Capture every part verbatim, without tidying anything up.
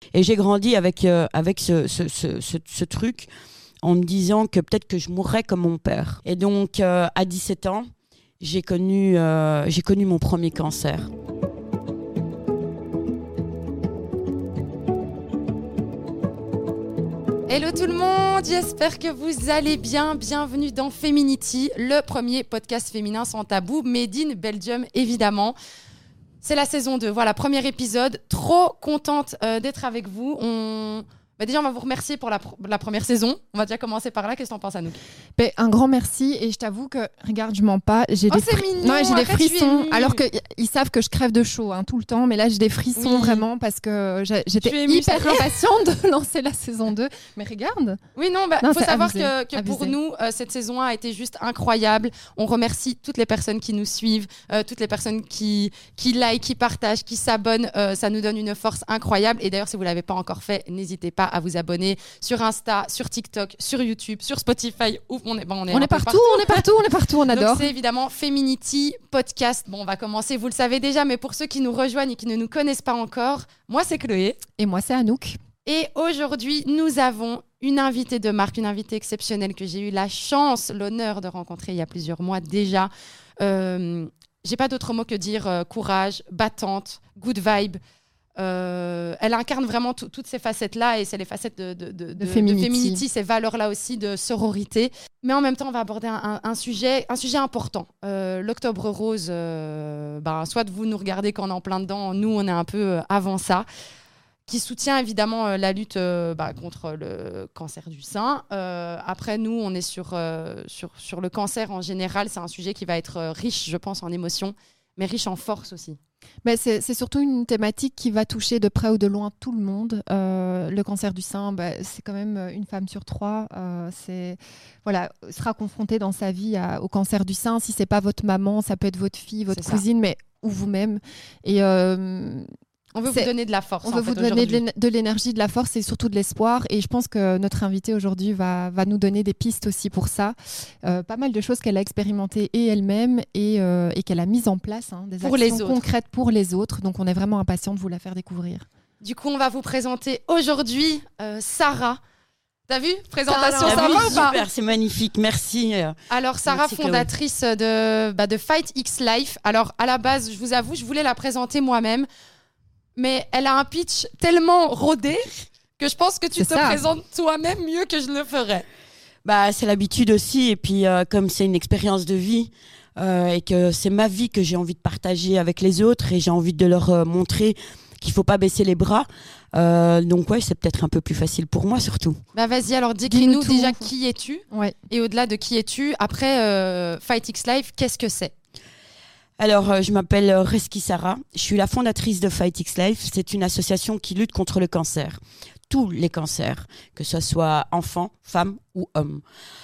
Et j'ai grandi avec, euh, avec ce, ce, ce, ce, ce truc en me disant que peut-être que je mourrais comme mon père. Et donc, euh, à dix-sept ans, j'ai connu, euh, j'ai connu mon premier cancer. Hello tout le monde, j'espère que vous allez bien. Bienvenue dans Feminity, le premier podcast féminin sans tabou, made in Belgium évidemment. C'est la saison deux, voilà, premier épisode. Trop contente euh, d'être avec vous. On... Bah déjà, on va vous remercier pour la, pr- la première saison. On va déjà commencer par là. Qu'est-ce que t'en penses, Anouk ? Ben, un grand merci et je t'avoue que, regarde, je mens pas, j'ai Oh, des, c'est fri- mignon, non, j'ai des arrête, frissons, tu es émue. alors qu'ils savent que je crève de chaud hein, tout le temps, mais là j'ai des frissons Oui. vraiment parce que j'ai- Tu es j'étais émue, hyper ça y est. impatiente de lancer la saison deux. Mais regarde, Oui, non, bah, Non, faut c'est savoir abusé, que, que pour abusé. nous, euh, cette saison un a été juste incroyable. On remercie toutes les personnes qui nous suivent, euh, toutes les personnes qui, qui like, qui partagent, qui s'abonnent. Euh, ça nous donne une force incroyable. Et d'ailleurs, si vous ne l'avez pas encore fait, n'hésitez pas à vous abonner sur Insta, sur TikTok, sur YouTube, sur Spotify. Ouf, on est, bon, on est, on un est peu partout, on est partout, on est partout, on adore. Donc c'est évidemment Feminity Podcast. Bon, on va commencer, vous le savez déjà, mais pour ceux qui nous rejoignent et qui ne nous connaissent pas encore, moi c'est Chloé. Et moi c'est Anouk. Et aujourd'hui, nous avons une invitée de marque, une invitée exceptionnelle que j'ai eu la chance, l'honneur de rencontrer il y a plusieurs mois déjà. Euh, j'ai pas d'autre mot que dire euh, courage, battante, good vibe. Euh, elle incarne vraiment tout- toutes ces facettes-là et c'est les facettes de, de, de, de- Feminity. de Feminity, ces valeurs-là aussi de sororité. Mais en même temps, on va aborder un, un- un sujet, un sujet important. Euh, L'Octobre Rose, euh, ben, soit vous nous regardez quand on est en plein dedans, nous on est un peu euh, avant ça, qui soutient évidemment euh, la lutte euh, bah, contre le cancer du sein. Euh, après, nous, on est sur, euh, sur, sur le cancer en général. C'est un sujet qui va être euh, riche, je pense, en émotions, mais riche en force aussi. Ben, c'est, c'est surtout une thématique qui va toucher de près ou de loin tout le monde. Euh, le cancer du sein, ben, c'est quand même une femme sur trois. Euh, c'est, voilà, sera confrontée dans sa vie à- au cancer du sein. Si c'est pas votre maman, ça peut être votre fille, votre C'est ça. cousine, mais ou vous-même. Et euh, On veut C'est- vous donner de la force. on en veut fait, vous donner de, aujourd'hui. l'éne- de l'énergie, de la force et surtout de l'espoir. Et je pense que notre invitée aujourd'hui va, va nous donner des pistes aussi pour ça. Euh, pas mal de choses qu'elle a expérimentées et elle-même et, euh, et qu'elle a mises en place, hein, des Pour actions les autres. concrètes pour les autres. Donc on est vraiment impatient de vous la faire découvrir. Du coup, on va vous présenter aujourd'hui euh, Sarah. T'as vu ? Présentation, T'as ça Ah va oui, ou pas ? super, c'est magnifique, merci. euh. Alors, Sarah, Merci, Chloé. fondatrice de, bah, de Fight X Life. Alors, à la base, je vous avoue, je voulais la présenter moi-même, mais elle a un pitch tellement rodé que je pense que tu C'est te ça. présentes toi-même mieux que je le ferais. Bah, c'est l'habitude aussi, et puis euh, comme c'est une expérience de vie euh, et que c'est ma vie que j'ai envie de partager avec les autres et j'ai envie de leur euh, montrer qu'il faut pas baisser les bras. Euh, donc ouais, c'est peut-être un peu plus facile pour moi surtout. Bah, vas-y, alors décris-nous Dis-nous tout. déjà qui es-tu Ouais. et au-delà de qui es-tu, après euh, Fight X Life, qu'est-ce que c'est ? Alors, euh, je m'appelle euh, Reski Sarah. Je suis la fondatrice de Fight X Life. C'est une association qui lutte contre le cancer. Tous les cancers, que ce soit enfant, femme ou homme.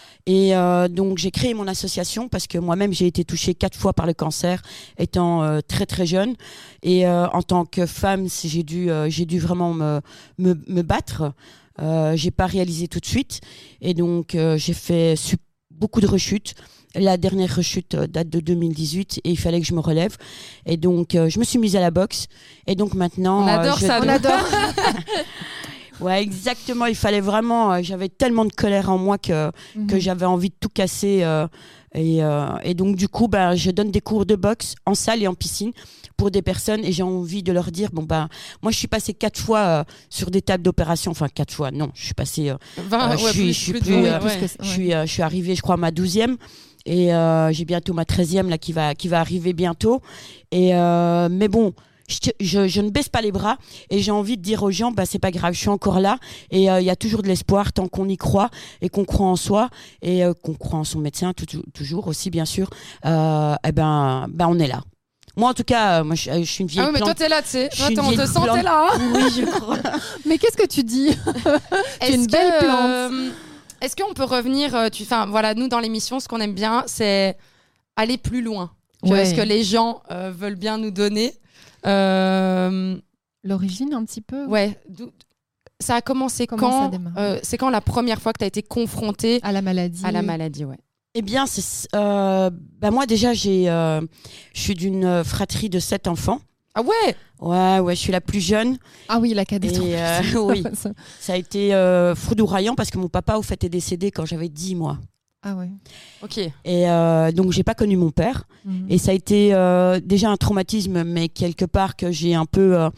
Et euh, donc, j'ai créé mon association parce que moi-même, j'ai été touchée quatre fois par le cancer, étant euh, très, très jeune. Et euh, en tant que femme, c'est- j'ai dû, euh, j'ai dû vraiment me, me, me battre. Euh, j'ai pas réalisé tout de suite. Et donc, euh, j'ai fait su- beaucoup de rechutes. La dernière rechute euh, date de deux mille dix-huit et il fallait que je me relève. Et donc, euh, je me suis mise à la boxe. Et donc maintenant... On adore euh, je- ça, On nous. adore. Ouais, exactement. Il fallait vraiment... euh, j'avais tellement de colère en moi que, que Mhm. j'avais envie de tout casser. euh, et, euh, et donc, du coup, ben, je donne des cours de boxe en salle et en piscine pour des personnes. Et j'ai envie de leur dire, bon, ben, moi, je suis passée quatre fois euh, sur des tables d'opération. Enfin, quatre fois, non. Je suis passée... euh, vingt, Euh, je suis- je suis plus, Oui, euh, plus ouais. que ça, Je ouais. suis, euh, je suis arrivée, je crois, à ma douzième. Et euh, j'ai bientôt ma treizième là, qui, va, qui va arriver bientôt. Et, euh, mais bon, je, je, je ne baisse pas les bras. Et j'ai envie de dire aux gens, bah, c'est pas grave, je suis encore là. Et il euh, y a toujours de l'espoir tant qu'on y croit et qu'on croit en soi. Et euh, qu'on croit en son médecin, tout- tout- toujours aussi, bien sûr. Euh, et ben, ben, on est là. Moi, en tout cas, euh, moi, je, je suis une vieille Ah oui, mais toi, plante. t'es là, tu sais. Je Toi, suis une t'es- on te vieille sentait plante. là. hein. Oui, je crois. Mais qu'est-ce que tu dis? Tu es une Est-ce belle que, plante. euh, Est-ce qu'on peut revenir euh, tu, enfin, voilà, nous, dans l'émission, ce qu'on aime bien, c'est aller plus loin que Ouais. ce que les gens euh, veulent bien nous donner. Euh, L'origine un petit peu. ouais. d'où- Ça a commencé Comment ça quand démarre euh, C'est quand la première fois que tu as été confrontée À la maladie. à la maladie, ouais. Eh bien, c'est, euh, bah moi déjà, j'ai, euh, je suis d'une fratrie de sept enfants. Ah ouais. Ouais, ouais, je suis la plus jeune. Ah oui, la cadette. Et, euh, oui, ça a été euh, foudroyant parce que mon papa, au fait, est décédé quand j'avais dix mois. Ah ouais. Ok. Et euh, donc, j'ai pas connu mon père. Mhm. Et ça a été euh, déjà un traumatisme, mais quelque part que j'ai un peu, euh,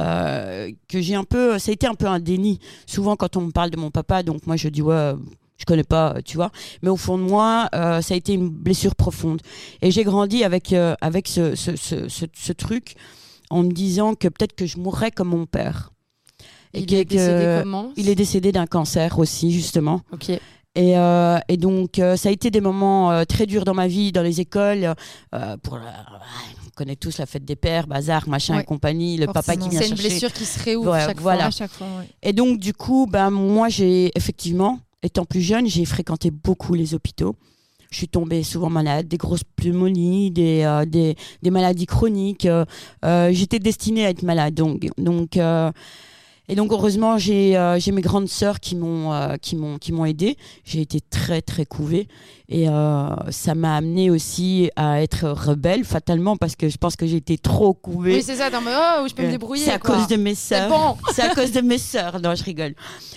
euh, que j'ai un peu, ça a été un peu un déni. Souvent, quand on me parle de mon papa, donc moi, je dis ouais, je connais pas, tu vois. Mais au fond de moi, euh, ça a été une blessure profonde. Et j'ai grandi avec euh, avec ce ce, ce ce ce truc, en me disant que peut-être que je mourrais comme mon père. Et il que- est décédé que- comment? Il est décédé d'un cancer aussi, justement. Ok. Et, euh, et donc, euh, ça a été des moments euh, très durs dans ma vie, dans les écoles. Euh, pour la- on connaît tous la fête des pères, bazar, machin Ouais. et compagnie, le papa Forcément. qui vient C'est une chercher. blessure qui se réouvre Ouais, chaque voilà. À chaque fois, ouais. Et donc, du coup, ben, moi, j'ai effectivement, étant plus jeune, j'ai fréquenté beaucoup les hôpitaux. Je suis tombée souvent malade, des grosses pneumonies, des, euh, des, des maladies chroniques. Euh, euh, j'étais destinée à être malade. Donc, donc, euh, et donc, heureusement, j'ai euh, j'ai mes grandes sœurs qui m'ont euh, qui m'ont qui m'ont aidée. J'ai été très, très couvée. Et euh, ça m'a amenée aussi à être rebelle, fatalement, parce que je pense que j'ai été trop couvée. Oui, c'est ça. Dans oh, je peux me Euh, débrouiller. C'est à quoi. cause de mes C'est sœurs. bon. C'est à cause de mes sœurs. Non, je rigole.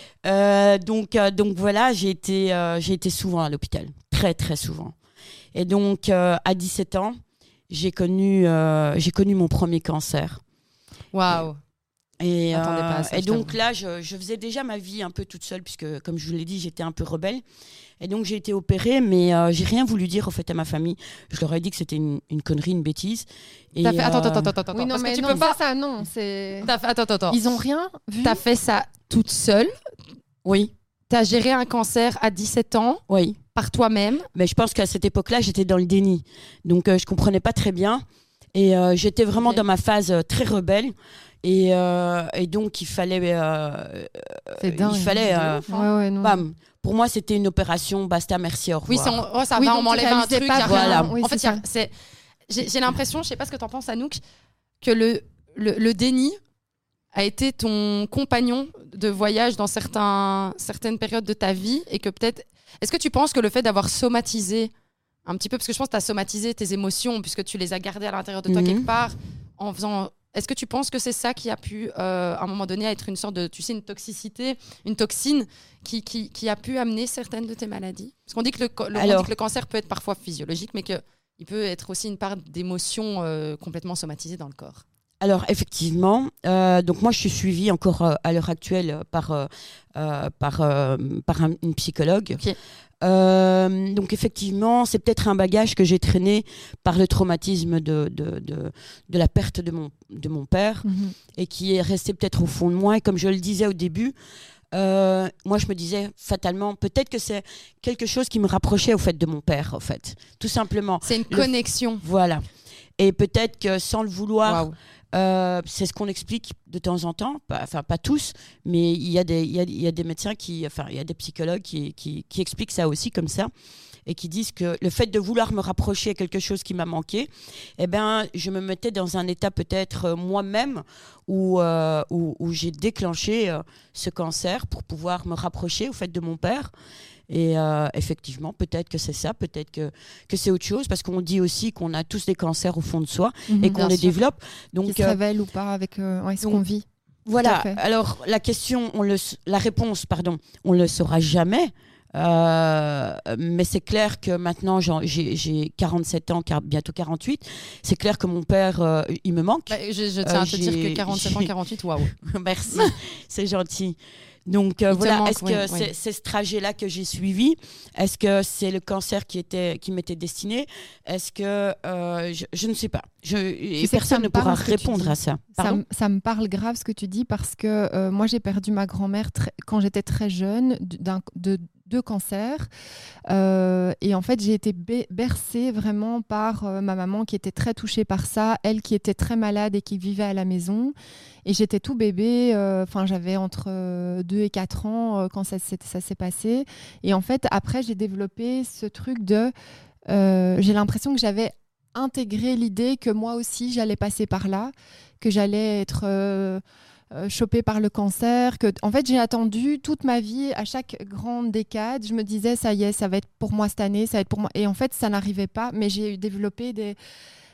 Euh, donc, euh, donc voilà, j'ai été, euh, j'ai été souvent à l'hôpital. Très, très souvent. Et donc, euh, à dix-sept ans, j'ai connu, euh, j'ai connu mon premier cancer. Waouh. Et, Attendez euh, pas à ça, et je donc t'avoue. là, je, je faisais déjà ma vie un peu toute seule, puisque, comme je vous l'ai dit, j'étais un peu rebelle. Et donc, j'ai été opérée, mais euh, j'ai rien voulu dire, au fait, à ma famille. Je leur ai dit que c'était une, une connerie, une bêtise. Et, T'as fait... Attends, euh, attends, attends, attends. Oui, non, parce mais que tu non, peux pas. ça, ça, non. C'est... T'as fait... Attends, attends, attends. Ils ont rien vu. T'as fait ça toute seule. Oui, T'as géré un cancer à dix-sept ans oui. par toi-même. Mais je pense qu'à cette époque-là, j'étais dans le déni. Donc, euh, je comprenais pas très bien. Et euh, j'étais vraiment Ok. dans ma phase euh, très rebelle. Et, euh, et donc, il fallait... euh, C'est il dingue. fallait... euh, ouf, hein. Ouais, ouais, non. bam. Pour moi, c'était une opération. Basta, merci, au Oui, revoir. ça, oh, ça Oui, va, donc on tu m'enlève un réalisais truc. pas y a bien. rien. Voilà. Oui, en fait, c'est y a- ça. c'est... J'ai, j'ai l'impression, je sais pas ce que t'en penses, Anouk, que le, le, le déni a été ton compagnon de voyage dans certains, certaines périodes de ta vie et que peut-être... Est-ce que tu penses que le fait d'avoir somatisé un petit peu, parce que je pense que tu as somatisé tes émotions puisque tu les as gardées à l'intérieur de toi Mhm. quelque part en faisant... Est-ce que tu penses que c'est ça qui a pu, euh, à un moment donné, être une sorte de, tu sais, une toxicité, une toxine qui, qui, qui a pu amener certaines de tes maladies? Parce qu'on dit, que le, co- le- on Alors- dit que le cancer peut être parfois physiologique, mais qu'il peut être aussi une part d'émotion euh, complètement somatisée dans le corps. Alors, effectivement, euh, donc moi, je suis suivie encore euh, à l'heure actuelle par, euh, euh, par, euh, par un- une psychologue. Ok. Euh, donc, effectivement, c'est peut-être un bagage que j'ai traîné par le traumatisme de, de, de, de la perte de mon, de mon père Mhm. et qui est resté peut-être au fond de moi. Et comme je le disais au début, euh, moi, je me disais fatalement, peut-être que c'est quelque chose qui me rapprochait au fait de mon père, au fait, tout simplement. C'est une Le- connexion. Voilà. Et peut-être que sans le vouloir, Waouh. euh, c'est ce qu'on explique de temps en temps, pas- enfin pas tous, mais il y a des, il y a, il y a des médecins qui, enfin il y a des psychologues qui, qui, qui expliquent ça aussi comme ça et qui disent que le fait de vouloir me rapprocher à quelque chose qui m'a manqué, eh ben je me mettais dans un état peut-être euh, moi-même où, euh, où, où j'ai déclenché euh, ce cancer pour pouvoir me rapprocher au fait de mon père. Et euh, effectivement, peut-être que c'est ça, peut-être que, que c'est autre chose, parce qu'on dit aussi qu'on a tous des cancers au fond de soi Mhm. et qu'on bien les sûr. développe. Qui Donc, se euh, révèle ou pas avec euh, ouais, ce donc, qu'on vit. voilà. fait. Alors, la question, on le, la réponse, pardon, on ne le saura jamais. Euh, mais c'est clair que maintenant, j'en- j'ai j'ai quarante-sept ans, car- bientôt quarante-huit. C'est clair que mon père, euh, il me manque. Bah, je, je tiens Euh, à te dire j'ai- que quarante-sept ans, j'ai- quarante-huit, waouh. Merci, c'est gentil. Donc euh, Il te voilà, manque, est-ce oui, que oui. c'est c'est ce trajet-là que j'ai suivi? Est-ce que c'est le cancer qui était qui m'était destiné? Est-ce que euh, je, je ne sais pas. Je, et sais que ça personne me ne pourra parle ce que tu répondre dis. à ça. Ça, Pardon me- ça me parle grave ce que tu dis parce que euh, moi j'ai perdu ma grand-mère très- quand j'étais très jeune d'un- de deux cancers Euh, et en fait j'ai été be- bercée vraiment par euh, ma maman qui était très touchée par ça, elle qui était très malade et qui vivait à la maison et j'étais tout bébé, euh, enfin j'avais entre euh, deux et quatre ans euh, quand ça, s'est- ça s'est passé et en fait après j'ai développé ce truc de euh, j'ai l'impression que j'avais intégré l'idée que moi aussi j'allais passer par là, que j'allais être euh, euh, chopée par le cancer, que en fait j'ai attendu toute ma vie, à chaque grande décade, je me disais ça y est, ça va être pour moi cette année, ça va être pour moi, et en fait ça n'arrivait pas, mais j'ai développé des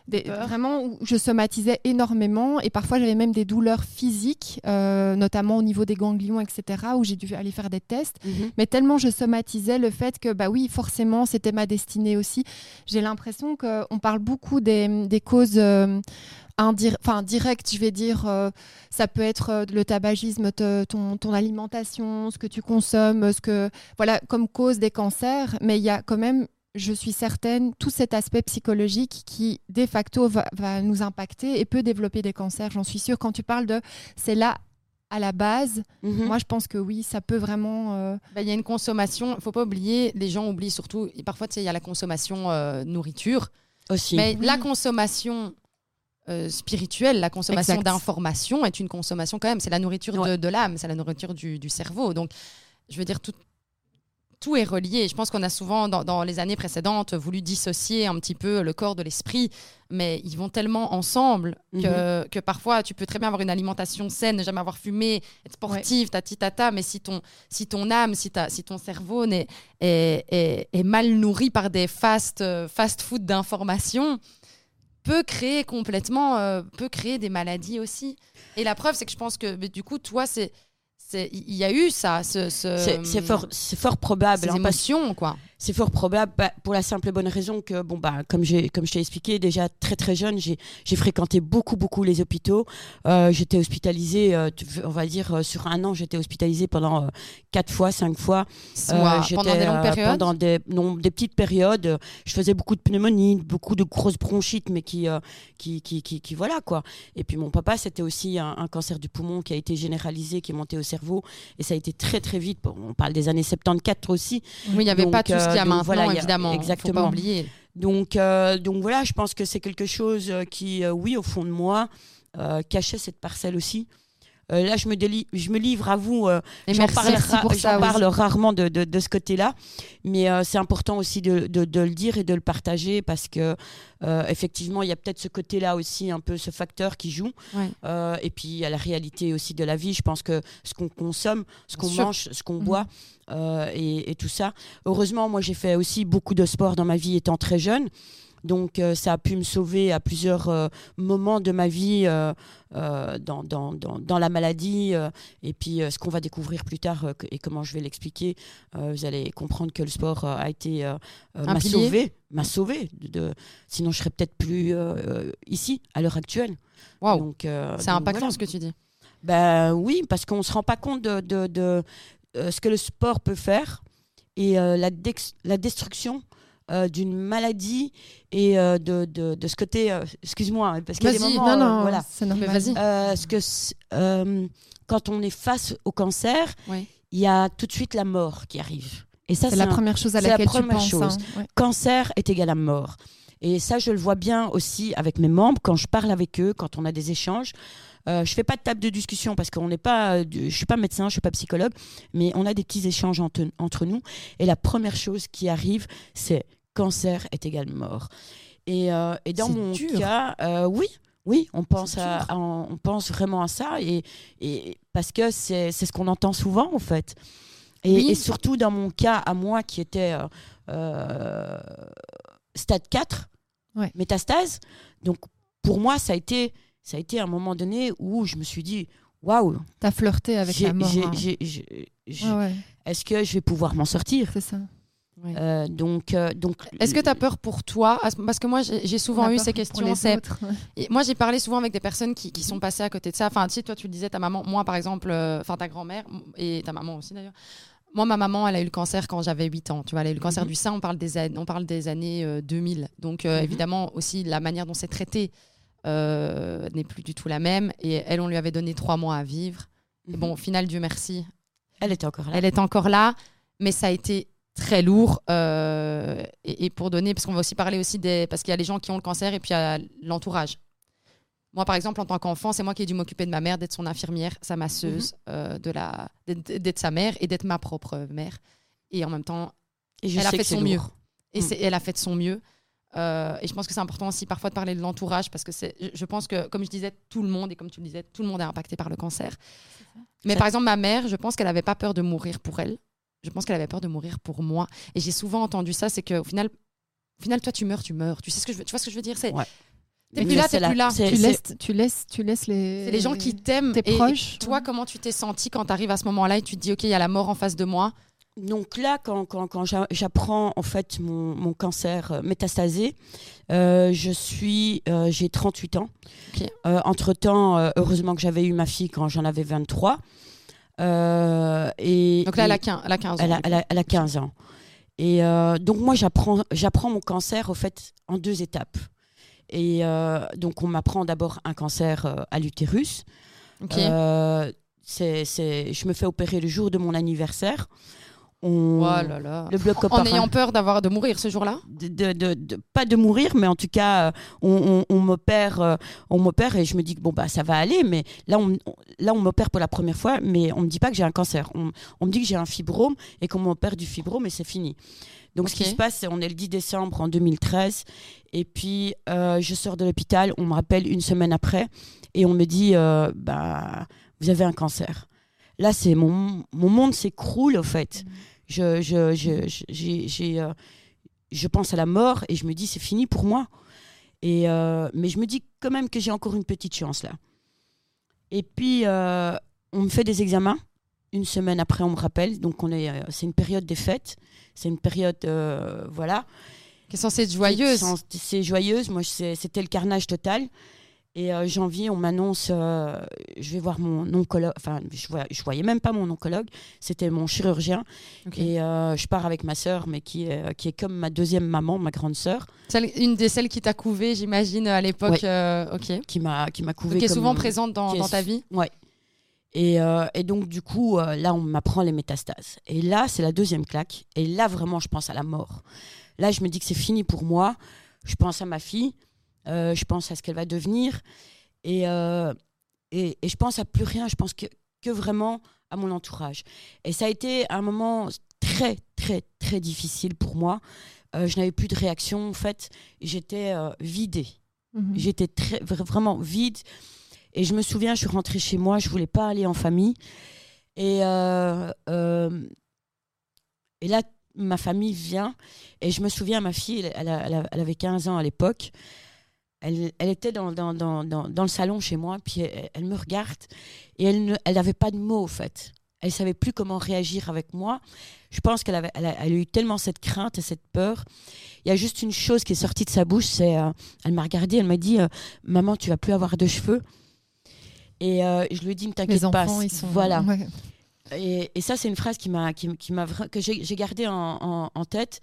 Des, vraiment, où je somatisais énormément et parfois j'avais même des douleurs physiques, euh, notamment au niveau des ganglions, et cetera, où j'ai dû aller faire des tests. Mm-hmm. Mais tellement je somatisais le fait que, bah oui, forcément, c'était ma destinée aussi. J'ai l'impression qu'on parle beaucoup des, des causes... Euh, Indir- enfin, direct, je vais dire, euh, ça peut être euh, le tabagisme, te, ton, ton alimentation, ce que tu consommes, ce que, voilà, comme cause des cancers. Mais il y a quand même, je suis certaine, tout cet aspect psychologique qui, de facto, va, va nous impacter et peut développer des cancers. J'en suis sûre. Quand tu parles de, c'est là à la base, mm-hmm. moi je pense que oui, ça peut vraiment... Il euh... bah, y a une consommation, il ne faut pas oublier, les gens oublient surtout, et parfois, tu sais, il y a la consommation euh, nourriture. Aussi. Mais oui. la consommation... Euh, spirituelle, la consommation exact. D'information est une consommation quand même, c'est la nourriture ouais. de, de l'âme, c'est la nourriture du, du cerveau, donc je veux dire tout, tout est relié. Je pense qu'on a souvent dans, dans les années précédentes voulu dissocier un petit peu le corps de l'esprit, mais ils vont tellement ensemble que, mm-hmm. que parfois tu peux très bien avoir une alimentation saine, ne jamais avoir fumé, être sportif, ouais. tati tata, mais si ton, si ton âme, si, ta, si ton cerveau est, est, est, est mal nourri par des fast, fast food d'information, peut créer complètement, euh, peut créer des maladies aussi. Et la preuve, c'est que je pense que mais du coup, toi, c'est, c'est, il y a eu ça, ce, ce, c'est, c'est fort, c'est fort probable. Ces hein, émotions, quoi. C'est fort probable bah, pour la simple et bonne raison que, bon, bah, comme, j'ai, comme je t'ai expliqué, déjà très très jeune, j'ai, j'ai fréquenté beaucoup beaucoup les hôpitaux. Euh, j'étais hospitalisée, euh, on va dire, euh, sur un an, j'étais hospitalisée pendant euh, quatre fois, cinq fois. Euh, j'étais, pendant des longues périodes euh, Pendant des, non, des petites périodes. Je faisais beaucoup de pneumonie, beaucoup de grosses bronchites, mais qui, euh, qui, qui, qui, qui, voilà, quoi. Et puis mon papa, c'était aussi un, un cancer du poumon qui a été généralisé, qui est monté au cerveau. Et ça a été très très vite. On parle des années soixante-quatorze aussi. Oui, il n'y avait donc, pas tout ce qu'il y a maintenant, voilà, évidemment. Exactement. Faut pas oublier. Donc, euh, donc voilà, je pense que c'est quelque chose qui, euh, oui, au fond de moi, euh, cachait cette parcelle aussi. Euh, là, je me, déli- je me livre à vous. Euh, j'en merci, parle, merci ra- pour ça, j'en parle oui. rarement de, de, de ce côté-là, mais euh, c'est important aussi de, de, de le dire et de le partager parce que euh, effectivement, il y a peut-être ce côté-là aussi, un peu ce facteur qui joue. Ouais. Euh, et puis, il y a la réalité aussi de la vie. Je pense que ce qu'on consomme, ce qu'on Sûr. mange, ce qu'on mmh. boit euh, et, et tout ça. Heureusement, moi, j'ai fait aussi beaucoup de sport dans ma vie étant très jeune. Donc, euh, ça a pu me sauver à plusieurs euh, moments de ma vie euh, euh, dans, dans, dans, dans la maladie. Euh, et puis, euh, ce qu'on va découvrir plus tard euh, et comment je vais l'expliquer, euh, vous allez comprendre que le sport euh, a été euh, euh, m'a pilier. sauvé, m'a sauvé. De, de, sinon, je serais peut-être plus euh, ici à l'heure actuelle. Waouh, donc, euh, c'est donc, impactant voilà. ce que tu dis. Ben oui, parce qu'on se rend pas compte de, de, de euh, ce que le sport peut faire et euh, la, dex- la destruction. Euh, d'une maladie et euh, de, de, de ce côté euh, excuse-moi hein, parce qu'il y a des moments non, non, euh, voilà c'est normal. Vas-y. Euh, ce que euh, quand on est face au cancer oui. il y a tout de suite la mort qui arrive et ça c'est, c'est la un, première chose à laquelle tu penses chose. Hein. Ouais. Cancer est égal à mort et ça je le vois bien aussi avec mes membres quand je parle avec eux, quand on a des échanges. Euh, je fais pas de table de discussion parce qu'on n'est pas, euh, je suis pas médecin, je suis pas psychologue, mais on a des petits échanges entre, entre nous. Et la première chose qui arrive, c'est cancer est égal mort. Et, euh, et dans c'est mon dur. cas, euh, oui, oui, on pense à, dur. à, on pense vraiment à ça et, et parce que c'est, c'est ce qu'on entend souvent en fait. Et, oui. et surtout dans mon cas à moi qui était euh, euh, stade quatre, ouais. métastase. Donc pour moi, ça a été Ça a été un moment donné où je me suis dit, waouh, t'as flirté avec j'ai, la mort. j'ai, Hein. j'ai, j'ai, j'ai, ouais, ouais. est-ce que je vais pouvoir m'en sortir ? C'est ça. Ouais. Euh, donc, euh, donc, Est-ce que tu as peur pour toi ? Parce que moi, j'ai, j'ai souvent eu ces questions. C'est... Et moi, j'ai parlé souvent avec des personnes qui, qui sont passées à côté de ça. Enfin, tu sais, toi, tu le disais, ta maman, moi, par exemple, enfin, euh, ta grand-mère, et ta maman aussi d'ailleurs. Moi, ma maman, elle a eu le cancer quand j'avais huit ans. Tu vois, elle a eu le cancer mm-hmm. du sein, on parle des, an- on parle des années euh, deux mille. Donc, euh, mm-hmm. évidemment, aussi, la manière dont c'est traité euh, n'est plus du tout la même. Et elle, on lui avait donné trois mois à vivre. Mm-hmm. Et bon, au final, Dieu merci. Elle était encore là. Elle est encore là, mais ça a été très lourd. Euh, et, et pour donner, parce qu'on va aussi parler aussi des... Parce qu'il y a les gens qui ont le cancer et puis il y a l'entourage. Moi, par exemple, en tant qu'enfant, c'est moi qui ai dû m'occuper de ma mère, d'être son infirmière, sa masseuse, mm-hmm. euh, de la, d'être, d'être sa mère et d'être ma propre mère. Et en même temps, et je elle sais a fait de son mieux. Lourd. Et mm. c'est, elle a fait de son mieux. Euh, et je pense que c'est important aussi parfois de parler de l'entourage parce que c'est, je pense que, comme je disais, tout le monde, et comme tu le disais, tout le monde est impacté par le cancer. Mais ça... par exemple, ma mère, je pense qu'elle n'avait pas peur de mourir pour elle. Je pense qu'elle avait peur de mourir pour moi. Et j'ai souvent entendu ça, c'est qu'au final, au final, toi, tu meurs, tu meurs. Tu sais ce que je veux, tu vois ce que je veux dire ? C'est... Ouais. T'es plus là, c'est t'es plus là. c'est- Tu c'est- laisses, tu laisses, tu laisses les. C'est les gens qui t'aiment. Tes Et proches. toi, comment tu t'es senti quand tu arrives à ce moment-là et tu te dis, OK, il y a la mort en face de moi? Donc là, quand, quand, quand j'a- j'apprends en fait mon, mon cancer euh, métastasé, euh, je suis, euh, j'ai trente-huit ans. Ok. Euh, entre-temps, euh, heureusement que j'avais eu ma fille quand j'en avais vingt-trois. Euh, et, Donc là, elle et- a quinze, elle a quinze ans. elle a, du coup. elle a- elle a quinze ans. Et euh, donc moi, j'apprends, j'apprends mon cancer au fait en deux étapes. Et euh, donc on m'apprend d'abord un cancer euh, à l'utérus. Ok. Euh, c'est, c'est, je me fais opérer le jour de mon anniversaire. On, Oh là là. le bloc En opératoire. ayant peur d'avoir de mourir ce jour-là? de, de, de- de- pas de mourir, mais en tout cas, euh, on, on, on m'opère, euh, on m'opère et je me dis que bon bah ça va aller. Mais là, on, on- là, on m'opère pour la première fois, mais on me dit pas que j'ai un cancer. On, on me dit que j'ai un fibrome et qu'on m'opère du fibrome et c'est fini. Donc ce Ok. qui se passe, c'est on est le dix décembre en deux mille treize et puis euh, je sors de l'hôpital, on me rappelle une semaine après et on me dit euh, bah vous avez un cancer. Là, c'est mon, mon monde s'écroule au fait. Je, je, je, je, j'ai, j'ai, euh, je pense à la mort et je me dis c'est fini pour moi. Et, euh, mais je me dis quand même que j'ai encore une petite chance là. Et puis, euh, on me fait des examens. Une semaine après, on me rappelle. Donc, on est, euh, c'est une période des fêtes. C'est une période, euh, voilà. Qui est censée être joyeuse. C'est, c'est joyeuse. Moi, c'est- c'était le carnage total. Et euh, janvier, on m'annonce, euh, je vais voir mon oncologue. Enfin, je voyais, je voyais même pas mon oncologue. C'était mon chirurgien. Ok. Et euh, je pars avec ma sœur, mais qui est, qui est comme ma deuxième maman, ma grande sœur, Celle- une des celles qui t'a couvé, j'imagine, à l'époque. Ouais. euh, ok. qui m'a, qui m'a couvé. Qui est comme- souvent présente dans, qui est dans ta sou- vie. Ouais. Et, euh, et donc, du coup, euh, là, on m'apprend les métastases. Et là, c'est la deuxième claque. Et là, vraiment, je pense à la mort. Là, je me dis que c'est fini pour moi. Je pense à ma fille. Euh, je pense à ce qu'elle va devenir. Et, euh, et, et je pense à plus rien. Je pense que, que vraiment à mon entourage. Et ça a été un moment très, très, très difficile pour moi. Euh, je n'avais plus de réaction, en fait. J'étais euh, vidée. Mhm. J'étais très, vra- vraiment vide. Et je me souviens, je suis rentrée chez moi, je voulais pas aller en famille. Et, euh, euh, et là, ma famille vient. Et je me souviens, ma fille, elle, elle a- elle a- elle avait quinze ans à l'époque. Elle, elle était dans, dans, dans, dans, dans le salon chez moi, puis elle, elle me regarde. Et elle ne- elle n'avait pas de mots, en fait. Elle savait plus comment réagir avec moi. Je pense qu'elle avait, elle a, elle a eu tellement cette crainte et cette peur. Il y a juste une chose qui est sortie de sa bouche, c'est, euh, elle m'a regardée, elle m'a dit, euh, maman, tu vas plus avoir de cheveux. Et euh, je lui ai dit, ne t'inquiète Les pas. enfants, ils sont. Voilà. Ouais. Et, et ça, c'est une phrase qui m'a, qui, qui m'a, vra- que j'ai, j'ai gardée en, en, en tête.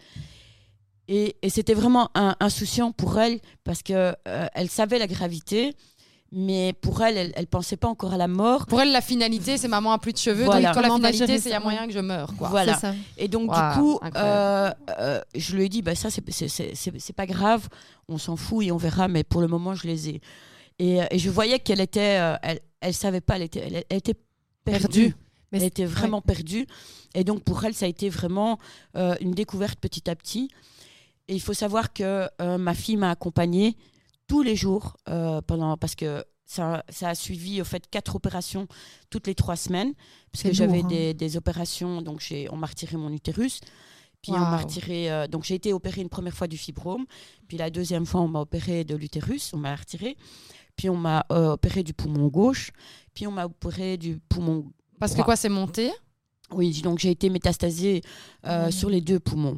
Et, et c'était vraiment un, insouciant pour elle, parce qu'elle euh, elle savait la gravité, mais pour elle, elle ne pensait pas encore à la mort. Pour elle, la finalité, c'est maman a plus de cheveux. Voilà. Donc, quand la Comment on va finalité, gérer c'est il y ça, a moyen que je meure. Quoi. Voilà. C'est ça. Et donc, Waouh, du coup, incroyable. euh, euh, je lui ai dit, bah, ça, c'est, c'est, c'est, c'est, c'est pas grave, on s'en fout et on verra, mais pour le moment, je les ai. Et, et je voyais qu'elle était, euh, elle, elle savait pas, elle était, elle, elle était perdue. Perdue. Mais Elle c'est- était vraiment perdue. Et donc, pour elle, ça a été vraiment euh, une découverte petit à petit. Et il faut savoir que euh, ma fille m'a accompagnée tous les jours, euh, pendant, parce que ça, ça a suivi au fait quatre opérations toutes les trois semaines, parce C'est que j'avais lourd, hein. des, des opérations, donc j'ai, on m'a retiré mon utérus. Puis on m'a Waouh. retiré, euh, donc j'ai été opérée une première fois du fibrome, puis la deuxième fois on m'a opéré de l'utérus, on m'a retiré, puis on m'a euh, opéré du poumon gauche, puis on m'a opéré du poumon. Parce que droit. quoi, c'est monté. Oui, donc j'ai été métastasée euh, Mhm. sur les deux poumons.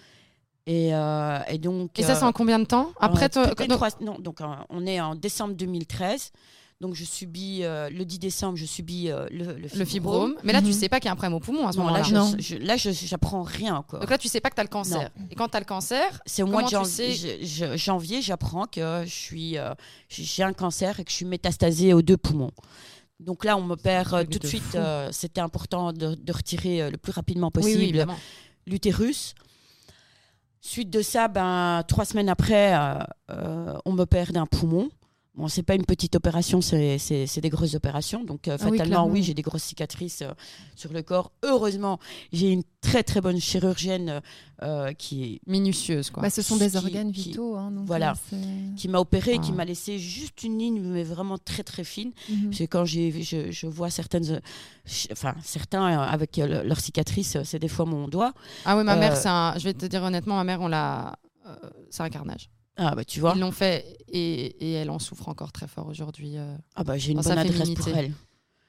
Et, euh, et donc. Et ça, c'est en combien de temps? Après, euh, toi- toutes les donc- trois- non, donc euh, on est en décembre deux mille treize. Donc je subis euh, le dix décembre, je subis euh, le, le fibrome. le fibrome. Mais là, tu Mhm. sais pas qu'il y a un problème au poumon à ce Non, moment-là. là, je, Non. je- là, je- j'apprends rien encore. Donc là, tu sais pas que tu as le cancer. Et quand tu as le cancer, C'est au mois de comment tu janvier, sais- je- je- janvier, j'apprends que je suis, euh, j'ai un cancer et que je suis métastasée aux deux poumons. Donc là, on m'opère euh, truc tout de de suite. fou. euh, C'était important de, de retirer euh, le plus rapidement oui, possible oui, évidemment. l'utérus. Suite de ça, ben, trois semaines après, euh, euh, on m'opère d'un poumon. Bon, c'est pas une petite opération, c'est, c'est, c'est des grosses opérations. Donc, euh, Ah oui, fatalement, oui, clairement. j'ai des grosses cicatrices euh, sur le corps. Heureusement, j'ai une très, très bonne chirurgienne euh, qui, Minutieuse, quoi. Bah, ce sont des qui- organes qui- vitaux. hein, donc, voilà. euh, c'est- qui m'a opérée et qui Ah. m'a laissé juste une ligne, mais vraiment très, très fine. Mhm. Parce que quand j'ai, je, je vois certaines, euh, ch- enfin, certains euh, avec euh, le- leurs cicatrices, euh, c'est des fois mon doigt. Ah oui, ma mère, Euh, c'est un... je vais te dire honnêtement, ma mère, on l'a... euh, c'est un carnage. Ah bah tu vois. Ils l'ont fait et, et elle en souffre encore très fort aujourd'hui. Euh, ah bah j'ai une dans bonne sa adresse féminité. pour elle.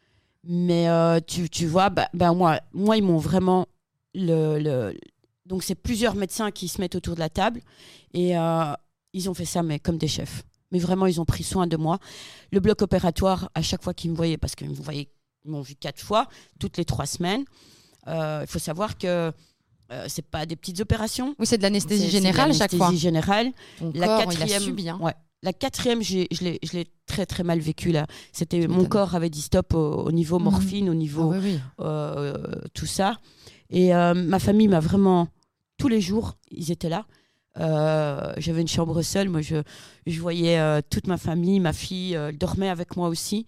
Mais euh, tu, tu vois, bah, bah moi, moi, ils m'ont vraiment... Le, le... Donc c'est plusieurs médecins qui se mettent autour de la table et euh, ils ont fait ça mais comme des chefs. Mais vraiment, ils ont pris soin de moi. Le bloc opératoire, à chaque fois qu'ils me voyaient, parce qu'ils me voyaient, ils m'ont vu quatre fois, toutes les trois semaines, euh, il faut savoir que Euh, c'est pas des petites opérations. Oui, c'est de l'anesthésie C'est- générale c'est de chaque fois. l'anesthésie générale. Ton La corps, quatrième, il a subi. Hein. ouais. La quatrième, j'ai, je, l'ai, je l'ai très très mal vécu là. C'était Tu mon m'étonnes. corps avait dit stop au, au niveau Mhm. morphine, au niveau Ah oui, oui. euh, tout ça. Et euh, ma famille m'a vraiment tous les jours, ils étaient là. Euh, j'avais une chambre seule. Moi, je, je voyais euh, toute ma famille, ma fille euh, dormait avec moi aussi.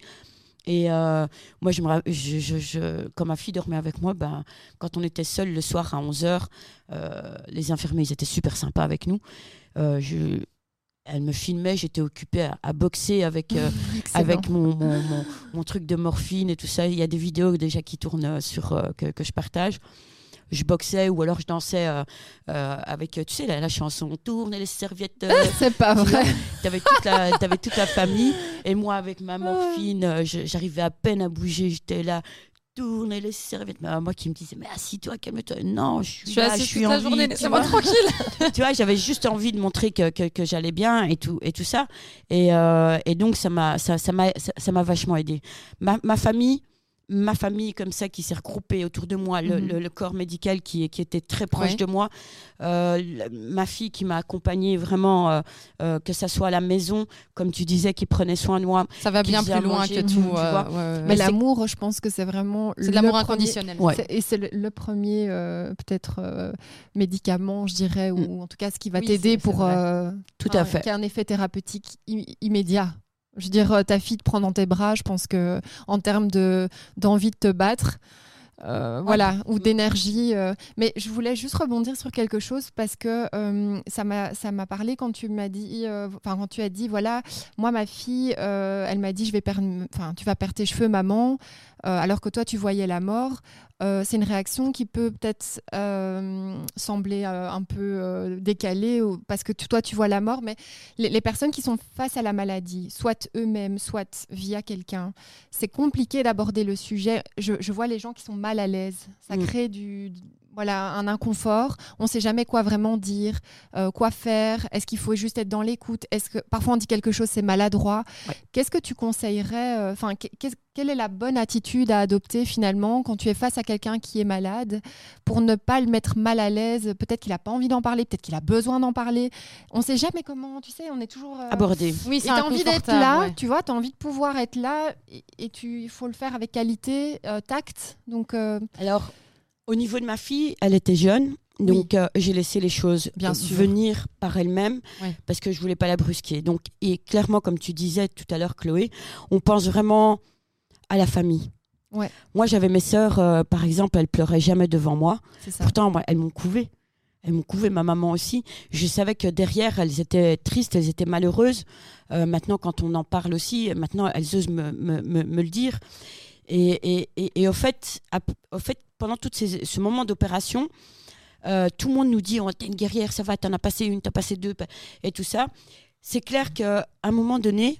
Et euh, moi, je me, ra- je, je, je, quand ma fille dormait avec moi, ben, quand on était seuls le soir à onze heures, euh, les infirmiers ils étaient super sympas avec nous. Euh, je, elle me filmait, j'étais occupée à, à boxer avec, euh, avec mon, mon, mon, mon truc de morphine et tout ça. Il y a des vidéos déjà qui tournent euh, sur, euh, que, que je partage. Je boxais ou alors je dansais euh, euh, avec, tu sais, la, la chanson « Tourne les serviettes euh, ». C'est pas vrai. T'avais toute la, t'avais toute la famille et moi avec ma morphine, euh, je- j'arrivais à peine à bouger, j'étais là, tourner les serviettes. Mais, euh, moi qui me disais mais assis-toi, calme-toi. Non, je suis, Je suis là, assise je suis toute en la vie, journée, tu laissez-moi vois. tranquille. Tu vois, j'avais juste envie de montrer que, que, que j'allais bien et tout et tout ça. Et, euh, et donc ça m'a ça, ça m'a ça, ça m'a vachement aidé. Ma, ma famille. Ma famille comme ça qui s'est regroupée autour de moi, le, Mhm. le, le corps médical qui, qui était très proche Ouais. de moi, euh, le- ma fille qui m'a accompagnée vraiment, euh, euh, que ça soit à la maison, comme tu disais, qui prenait soin de moi. Ça va Qui bien faisait plus à loin manger, que tu tout. vois. euh, ouais, ouais, Mais ouais. l'amour, je pense que c'est vraiment C'est le de l'amour premier- inconditionnel. Ouais. C'est- Et c'est le, le premier, euh, peut-être, euh, médicament, je dirais, ou en tout cas ce qui va Oui, t'aider c'est- c'est pour. vrai. euh, Tout un- à fait. Qui a un effet thérapeutique i- immédiat. Je veux dire, euh, ta fille te prend dans tes bras, je pense que en termes de, d'envie de te battre, euh, voilà, ou d'énergie. euh. Mais je voulais juste rebondir sur quelque chose parce que euh, ça m'a ça m'a parlé quand tu m'as dit, euh, enfin quand tu as dit, voilà, moi ma fille, euh, elle m'a dit, je vais perdre, enfin tu vas perdre tes cheveux, maman, euh, alors que toi tu voyais la mort. Euh, c'est une réaction qui peut peut-être euh, sembler euh, un peu euh, décalée ou- parce que tu- toi tu vois la mort, mais les, les personnes qui sont face à la maladie, soit eux-mêmes, soit via quelqu'un, c'est compliqué d'aborder le sujet. Je, je vois les gens qui sont mal à l'aise. Ça Mm. crée du, du- voilà, un inconfort. On ne sait jamais quoi vraiment dire, euh, quoi faire. Est-ce qu'il faut juste être dans l'écoute? Est-ce que parfois on dit quelque chose, c'est maladroit? Ouais. Qu'est-ce que tu conseillerais euh, Enfin, qu'est- quelle est la bonne attitude à adopter finalement quand tu es face à quelqu'un qui est malade pour ne pas le mettre mal à l'aise? Peut-être qu'il n'a pas envie d'en parler, peut-être qu'il a besoin d'en parler. On ne sait jamais comment. Tu sais, on est toujours euh, Abordé. Oui, et c'est tu as envie d'être inconfortable, là, ouais. tu vois, tu as envie de pouvoir être là et, et tu, il faut le faire avec qualité, euh, tact. Donc, euh, Alors, au niveau de ma fille, elle était jeune, donc euh, j'ai laissé les choses Bien euh, sûr. venir par elle-même Ouais. parce que je voulais pas la brusquer. Donc, et clairement, comme tu disais tout à l'heure, Chloé, on pense vraiment à la famille. Ouais. Moi, j'avais mes sœurs, euh, par exemple, elles pleuraient jamais devant moi. c'est ça. Pourtant, moi, elles m'ont couvé. Elles m'ont couvé, ma maman aussi. Je savais que derrière, elles étaient tristes, elles étaient malheureuses. Euh, maintenant, quand on en parle aussi, maintenant, elles osent me, me, me, me le dire. Et, et, et, et au, fait, à- au fait, pendant tout ces, ce moment d'opération, euh, tout le monde nous dit oh, « t'es une guerrière, ça va, t'en as passé une, t'as passé deux » et tout ça. C'est clair qu'à un moment donné,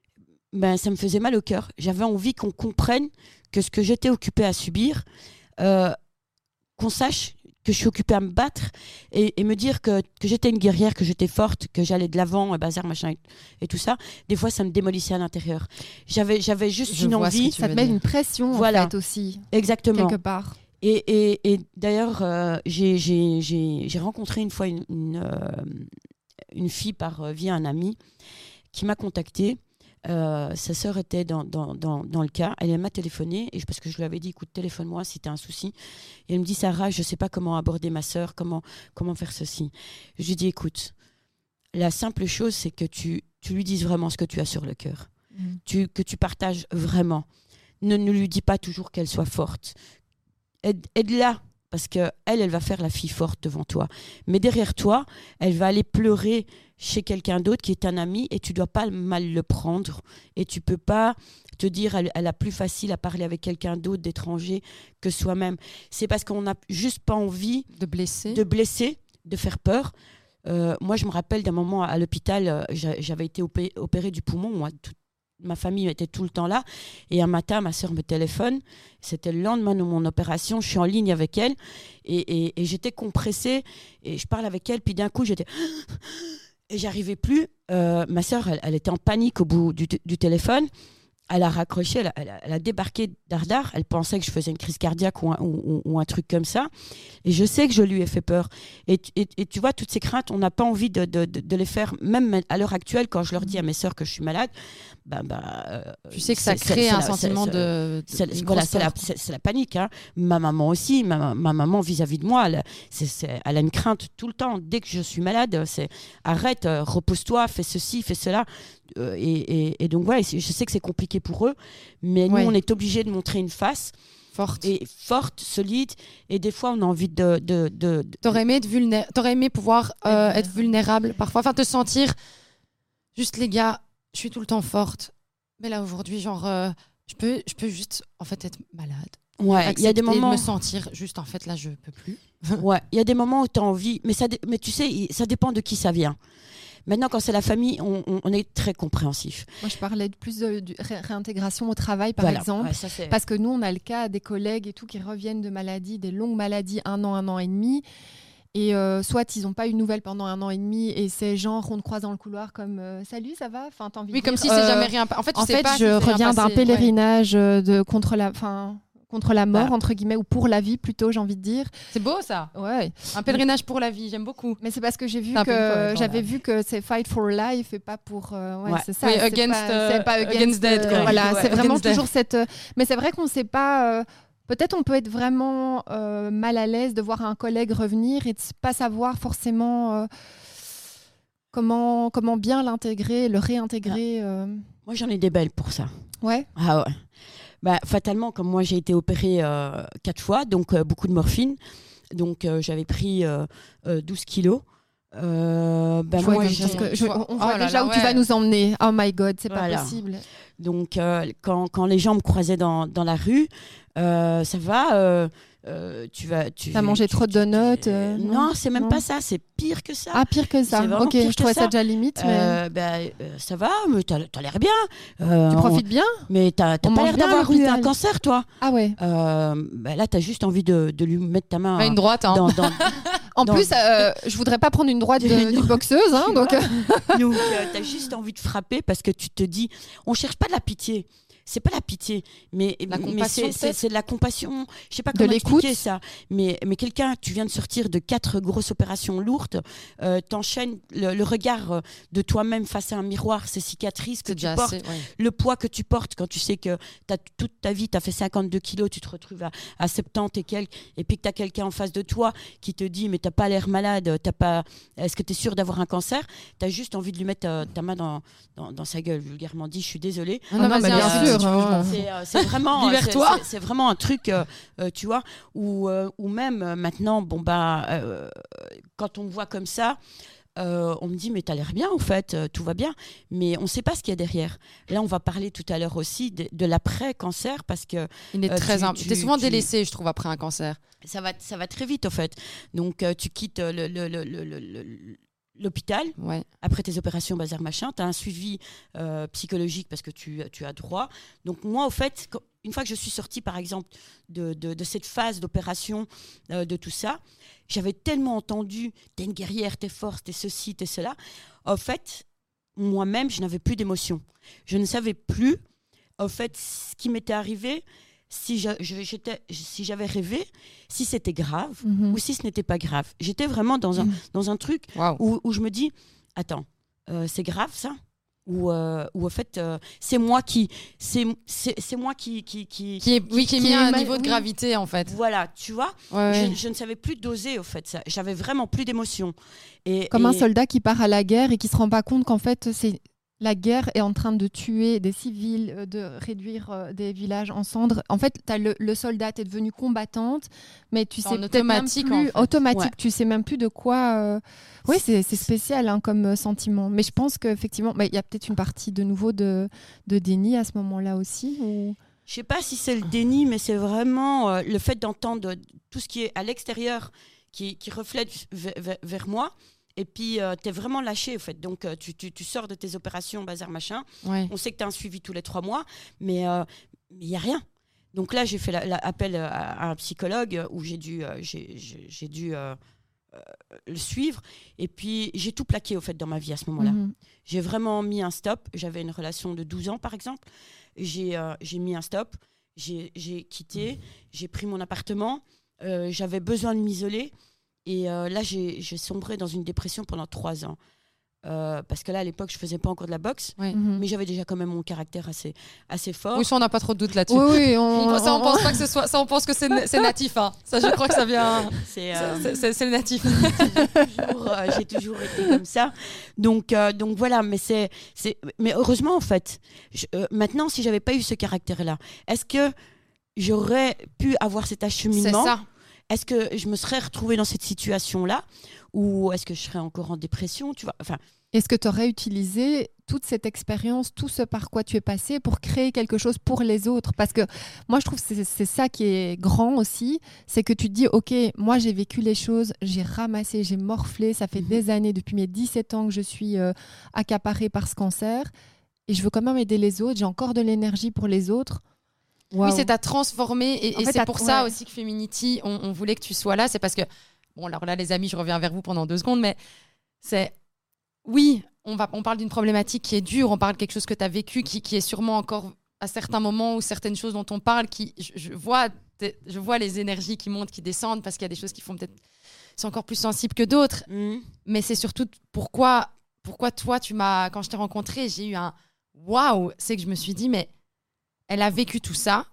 ben, ça me faisait mal au cœur. J'avais envie qu'on comprenne que ce que j'étais occupée à subir, euh, qu'on sache que je suis occupée à me battre et, et me dire que, que j'étais une guerrière, que j'étais forte, que j'allais de l'avant, et bazar, machin et, et tout ça. Des fois, ça me démolissait à l'intérieur. J'avais, j'avais juste Je une vois ce que envie. tu Ça te veux met dire. une pression Voilà. en fait aussi, Exactement. quelque part. Et, et, et d'ailleurs, euh, j'ai, j'ai, j'ai, j'ai rencontré une fois une, une, euh, une fille par, euh, via un ami qui m'a contactée. Euh, sa sœur était dans, dans, dans, dans le cas. Elle m'a téléphoné et je, parce que je lui avais dit écoute, téléphone-moi si tu as un souci. Et elle me dit Sarah, je ne sais pas comment aborder ma sœur, comment, comment faire ceci. Je lui dis écoute, la simple chose, c'est que tu, tu lui dises vraiment ce que tu as sur le cœur. Mm. Tu, que tu partages vraiment. Ne, ne lui dis pas toujours qu'elle soit forte. Aide, aide-la, parce qu'elle, elle va faire la fille forte devant toi. Mais derrière toi, elle va aller pleurer chez quelqu'un d'autre qui est un ami et tu ne dois pas mal le prendre. Et tu ne peux pas te dire elle, elle a plus facile à parler avec quelqu'un d'autre d'étranger que soi-même. C'est parce qu'on n'a juste pas envie De blesser. de blesser, de faire peur. Euh, moi, je me rappelle d'un moment à l'hôpital, euh, j'a- j'avais été opé- opérée du poumon. Moi, toute ma famille était tout le temps là. Et un matin, ma sœur me téléphone. C'était le lendemain de mon opération. Je suis en ligne avec elle. Et, et- et j'étais compressée. Et je parle avec elle. Puis d'un coup, j'étais... Et j'arrivais plus. Euh, ma sœur, elle, elle était en panique au bout du, t- du téléphone. Elle a raccroché, elle a, elle a- elle a débarqué dardard. Elle pensait que je faisais une crise cardiaque ou un, ou- ou- ou un truc comme ça. Et je sais que je lui ai fait peur. Et, tu- et- et tu vois, toutes ces craintes, on n'a pas envie de, de- de- de les faire, même à l'heure actuelle, quand je leur dis à mes sœurs que je suis malade. Bah, bah, euh, Tu sais que ça c'est- crée c'est un la- sentiment c'est- de, de c'est, une voilà, grosse c'est, la, peur. c'est, c'est la panique. Hein. Ma maman aussi, ma, ma maman vis-à-vis de moi, elle, c'est, c'est, elle a une crainte tout le temps. Dès que je suis malade, c'est arrête, euh, repose-toi, fais ceci, fais cela. Euh, et, et, et donc, ouais, je sais que c'est compliqué pour eux, mais nous, Ouais. on est obligés de montrer une face Forte. et forte, solide, et des fois, on a envie de. de, de, de- T'aurais aimé, être vulné- T'aurais aimé pouvoir euh, Être être vulnérable parfois, enfin te sentir juste les gars, je suis tout le temps forte, mais là aujourd'hui genre euh, je peux je peux juste en fait être malade. Ouais, il y a des Accepter de moments. me sentir juste en fait là je peux plus. Ouais, il y a des moments où tu as envie, mais, ça, dé- mais tu sais, il- ça dépend de qui ça vient. Maintenant, quand c'est la famille, on, on- on est très compréhensif. Moi, je parlais de plus de, de ré- réintégration au travail, par Voilà. exemple. Ouais, ça, c'est- Parce que nous, on a le cas des collègues et tout qui reviennent de maladies, des longues maladies, un an, un an et demi. Et euh, soit ils n'ont pas eu de nouvelles pendant un an et demi et c'est genre, on te croise dans le couloir comme euh, salut, ça va, enfin, t'as envie Oui, de comme dire, si c'est euh, jamais rien. pa- En fait, tu En sais fait, pas si je c'est rien reviens d'un passé. Ouais. pèlerinage euh, de, contre, la, enfin, contre la mort, Bah. entre guillemets, ou pour la vie plutôt, j'ai envie de dire. C'est beau ça. Ouais. Un pèlerinage pour la vie, j'aime beaucoup. Mais c'est parce que j'ai vu C'est un peu une que poète, j'avais voilà. vu que c'est fight for life et pas pour euh, ouais, Ouais. c'est ça Oui, c'est against, pas, euh, c'est pas against, against death, euh, quoi. voilà Ouais, c'est vraiment against death. toujours cette euh, mais c'est vrai qu'on sait pas euh, peut-être on peut être vraiment euh, mal à l'aise de voir un collègue revenir et de pas savoir forcément euh, comment comment bien l'intégrer le réintégrer euh. Moi, j'en ai des belles pour ça. Ouais. Ah ouais. Bah, fatalement, comme moi, j'ai été opérée euh, quatre fois, donc euh, beaucoup de morphine. Donc, euh, j'avais pris euh, euh, douze kilos. Euh, bah, Je vois moi, comme j'ai- ça, parce que je- on Oh voit là déjà là, où tu ouais. vas nous emmener. Oh my god, c'est Voilà. pas possible. Donc, euh, quand, quand les gens me croisaient dans, dans la rue, euh, ça va, euh, euh, tu vas... Tu, T'as mangé tu- trop de tu- donuts, tu- euh, non, non c'est même Non. pas ça, c'est pire que ça. Ah, pire que ça. C'est vraiment Ok, pire je que trouvais ça. ça déjà limite, mais Euh, ben, euh, ça va, mais t'as, t'as l'air bien. Euh, tu on- profites bien. Mais t'as, t'as On pas mange l'air bien, d'avoir eu un l'hôpital. cancer, toi. Ah ouais. Euh, ben là, t'as juste envie de, de lui mettre ta main Pas une droite, hein. dans, dans, En dans- plus, euh, je voudrais pas prendre une droite de, Non. d'une boxeuse, hein, Tu donc. vois. Donc, euh, t'as juste envie de frapper parce que tu te dis, on cherche pas de la pitié. C'est pas la pitié, mais, La mais compassion, c'est, c'est, peut-être c'est de la compassion. Je sais pas De comment l'écoute. expliquer ça. Mais, mais quelqu'un, tu viens de sortir de quatre grosses opérations lourdes, euh, t'enchaînes le, le regard euh, de toi-même face à un miroir, ces cicatrices que C'est tu déjà portes, assez. Ouais. le poids que tu portes quand tu sais que t'as, toute ta vie, tu as fait cinquante-deux kilos, tu te retrouves à, à soixante-dix et quelques, et puis que tu as quelqu'un en face de toi qui te dit mais t'as pas l'air malade, t'as pas... est-ce que tu es sûr d'avoir un cancer? Tu as juste envie de lui mettre euh, ta main dans, dans, dans sa gueule, vulgairement dit, je suis désolée. Ah non, non, vas-y, mais bien insulte, sûr, si tu veux, je hein. m'en fous. C'est, euh, c'est vraiment, Libère-toi. c'est, c'est- c'est vraiment un truc, euh, euh, tu vois, où, euh, où même euh, maintenant, bon bah, euh, quand on me voit comme ça, euh, on me dit mais t'as l'air bien en fait, euh, tout va bien, mais on sait pas ce qu'il y a derrière. Là, on va parler tout à l'heure aussi de, de l'après-cancer parce que Il est Euh, très. tu- imp- tu- T'es souvent tu- délaissé, je trouve, après un cancer. ça va, ça va très vite en fait. Donc euh, tu quittes euh, le, le- le- le- le- le- l'hôpital. Ouais. Après tes opérations, bazar machin, tu as un suivi euh, psychologique parce que tu, tu as droit. Donc moi, au fait, quand- une fois que je suis sortie, par exemple, de, de, de cette phase d'opération, euh, de tout ça, j'avais tellement entendu « t'es une guerrière, t'es forte, t'es ceci, t'es cela ». En fait, moi-même, je n'avais plus d'émotion. Je ne savais plus, en fait, ce qui m'était arrivé, si, je- je- j'étais, si j'avais rêvé, si c'était grave Mhm. ou si ce n'était pas grave. J'étais vraiment dans un, Mhm. dans un truc Waouh. où, où je me dis, attends, euh, c'est grave ça? Ou euh, ou en fait, euh, c'est moi qui, c'est, c'est, c'est moi qui, qui, qui, Qui est, oui, qui est qui mis à est un mal- niveau de oui. gravité, en fait. voilà, tu vois, Ouais, ouais. je, je ne savais plus doser au fait ça. J'avais vraiment plus d'émotion. Et Comme un et- soldat qui part à la guerre et qui se rend pas compte qu'en fait, c'est la guerre est en train de tuer des civils, euh, de réduire euh, des villages en cendres. En fait, t'as le, le soldat, t'es devenue combattante, mais tu C'est sais en peut-être même automatique, plus en fait. automatique. Ouais. Tu sais même plus de quoi. euh, Oui, c'est c'est spécial hein, comme euh, sentiment. Mais je pense qu'effectivement, bah, il y a peut-être une partie de nouveau de, de déni à ce moment-là aussi. Ou... Je sais pas si c'est le déni, mais c'est vraiment euh, le fait d'entendre tout ce qui est à l'extérieur qui, qui reflète v- v- vers moi. Et puis, euh, tu es vraiment lâché, en fait. Donc, euh, tu, tu, tu sors de tes opérations, bazar, machin. Ouais. On sait que tu as un suivi tous les trois mois, mais il euh, n'y a rien. Donc là, j'ai fait la, la, appel à, à un psychologue où j'ai dû, euh, j'ai, j'ai, j'ai dû euh, euh, le suivre. Et puis, j'ai tout plaqué, au fait, dans ma vie à ce moment-là. Mhm. J'ai vraiment mis un stop. J'avais une relation de douze ans, par exemple. J'ai, euh, j'ai mis un stop. J'ai, j'ai quitté. J'ai pris mon appartement. Euh, j'avais besoin de m'isoler. Et euh, là, j'ai, j'ai sombré dans une dépression pendant trois ans. Euh, parce que là, à l'époque, je faisais pas encore de la boxe. Ouais. Mhm. Mais j'avais déjà quand même mon caractère assez, assez fort. Oui, ça, on n'a pas trop de doute là-dessus. Oui, oui, on, On, ça, on on- pense pas que ce soit. Ça, on pense que c'est, c'est natif. Hein. Ça, je crois que ça vient. C'est, euh, C'est, c'est, c'est le natif. toujours, euh, j'ai toujours été comme ça. Donc, euh, donc voilà, mais, c'est, c'est... mais heureusement, en fait, je, euh, maintenant, si j'avais pas eu ce caractère-là, est-ce que j'aurais pu avoir cet C'est acheminement? ça. Est-ce que je me serais retrouvée dans cette situation-là? Ou est-ce que je serais encore en dépression, tu vois? Enfin, Est-ce que tu aurais utilisé toute cette expérience, tout ce par quoi tu es passé pour créer quelque chose pour les autres? Parce que moi, je trouve que c'est, c'est ça qui est grand aussi, c'est que tu te dis, OK, moi j'ai vécu les choses, j'ai ramassé, j'ai morflé, ça fait Mhm. des années, depuis mes dix-sept ans que je suis euh, accaparée par ce cancer, et je veux quand même aider les autres, j'ai encore de l'énergie pour les autres. Oui, Waouh. c'est à transformer. Et, En et fait, c'est à- pour ça ouais. aussi que Feminity, on, on voulait que tu sois là. C'est parce que, bon, alors là, les amis, je reviens vers vous pendant deux secondes, mais c'est. Oui, on, va, on parle d'une problématique qui est dure, on parle de quelque chose que tu as vécu, qui, qui est sûrement encore à certains moments ou certaines choses dont on parle, qui, je, je vois, je vois les énergies qui montent, qui descendent, parce qu'il y a des choses qui font peut-être. sont encore plus sensibles que d'autres. hmm, Mais c'est surtout pourquoi, pourquoi toi, tu m'as. Quand je t'ai rencontré, j'ai eu un waouh. C'est que je me suis dit, mais elle a vécu tout ça.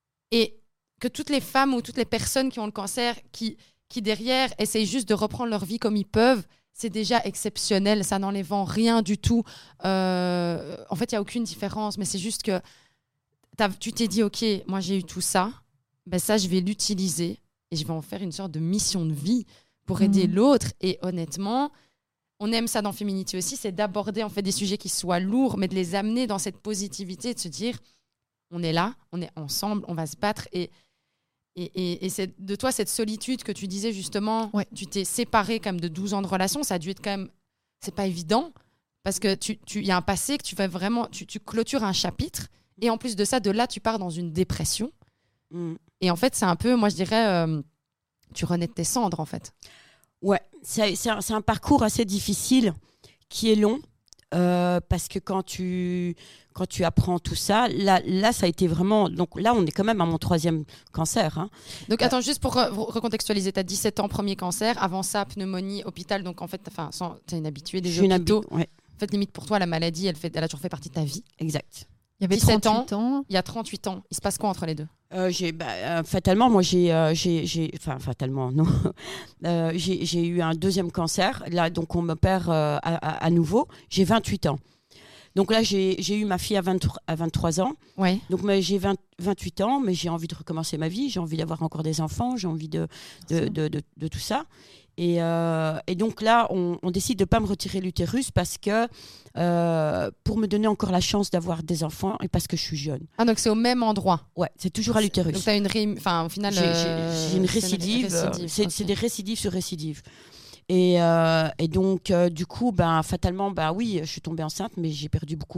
Et que toutes les femmes ou toutes les personnes qui ont le cancer, qui, qui derrière essayent juste de reprendre leur vie comme ils peuvent, c'est déjà exceptionnel. Ça n'enlève en rien du tout. Euh, en fait, il n'y a aucune différence. Mais c'est juste que t'as- tu t'es dit, OK, moi j'ai eu tout ça. Ben ça, je vais l'utiliser. Et je vais en faire une sorte de mission de vie pour aider Mhm. l'autre. Et honnêtement, on aime ça dans Feminity aussi, c'est d'aborder en fait des sujets qui soient lourds, mais de les amener dans cette positivité, de se dire, on est là, on est ensemble, on va se battre. Et, et, et, et c'est de toi, cette solitude que tu disais justement, Ouais. tu t'es séparé quand même de douze ans de relation, ça a dû être quand même, c'est pas évident, parce que tu, tu, y a un passé que tu vas vraiment, tu, tu clôtures un chapitre, et en plus de ça, de là, tu pars dans une dépression. hmm. Et en fait, c'est un peu, moi je dirais, euh, tu renais de tes cendres en fait. Ouais, c'est, c'est, un, c'est un parcours assez difficile, qui est long, euh, parce que quand tu, quand tu apprends tout ça, là, là, ça a été vraiment... Donc là, on est quand même à mon troisième cancer. Hein. Donc Euh, attends, juste pour re- recontextualiser, tu as dix-sept ans, premier cancer, avant ça, pneumonie, hôpital, donc en fait, tu es une habituée des Je suis une hôpitaux. habi- ouais, En fait, limite pour toi, la maladie, elle, fait, elle a toujours fait partie de ta vie. exact. Il y avait dix-sept trente-huit ans. Il y a trente-huit ans, il se passe quoi entre les deux? Euh, j'ai, bah, euh, fatalement, moi, j'ai, euh, j'ai, j'ai, enfin, fatalement, non. Euh, j'ai, j'ai eu un deuxième cancer. Là, donc, on m'opère euh, à, à, à nouveau. J'ai vingt-huit ans. Donc là, j'ai, j'ai eu ma fille à, vingt-trois à vingt-trois ans. Ouais. Donc, mais j'ai vingt, vingt-huit ans, mais j'ai envie de recommencer ma vie. J'ai envie d'avoir encore des enfants. J'ai envie de, de, de, de, de tout ça. Et, euh, et donc là, on, on décide de ne pas me retirer l'utérus parce que euh, pour me donner encore la chance d'avoir des enfants et parce que je suis jeune. Ah, donc c'est au même endroit. Ouais, c'est toujours à l'utérus. Donc tu as une ré... Enfin, au final. J'ai, euh, j'ai- j'ai une c'est récidive. euh, récidive, C'est, ok. c'est des récidives sur récidives. Et, euh, et donc, euh, du coup, ben, fatalement, ben, oui, je suis tombée enceinte, mais j'ai perdu beaucoup.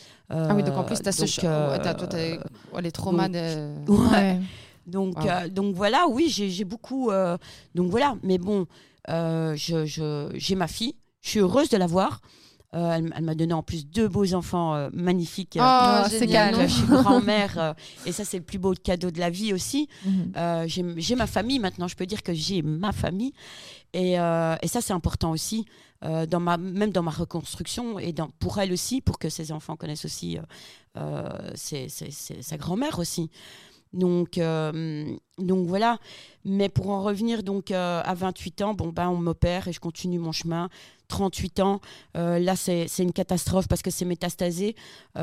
Ah oui, donc en plus, tu as ce donc, cho- euh, ouais, t'as- toi, t'as- ouais, les traumas donc, de. Ouais. Ouais. Donc, Wow. euh, donc voilà, oui, j'ai, j'ai beaucoup. euh, donc voilà, mais bon, euh, je, je, j'ai ma fille, je suis heureuse de l'avoir. Euh, elle, elle m'a donné en plus deux beaux enfants euh, magnifiques. Oh, Ah, c'est génial. canon. Je suis grand-mère euh, et ça, c'est le plus beau cadeau de la vie aussi. Mhm. Euh, j'ai, j'ai ma famille maintenant, je peux dire que j'ai ma famille. Et, euh, et ça, c'est important aussi, euh, dans ma, même dans ma reconstruction et dans, pour elle aussi, pour que ses enfants connaissent aussi euh, euh, ses- ses- ses- sa grand-mère aussi. Donc, euh, donc voilà. Mais pour en revenir donc euh, à vingt-huit ans, bon, ben, on m'opère et je continue mon chemin. trente-huit ans, euh, là c'est, c'est une catastrophe parce que c'est métastasé.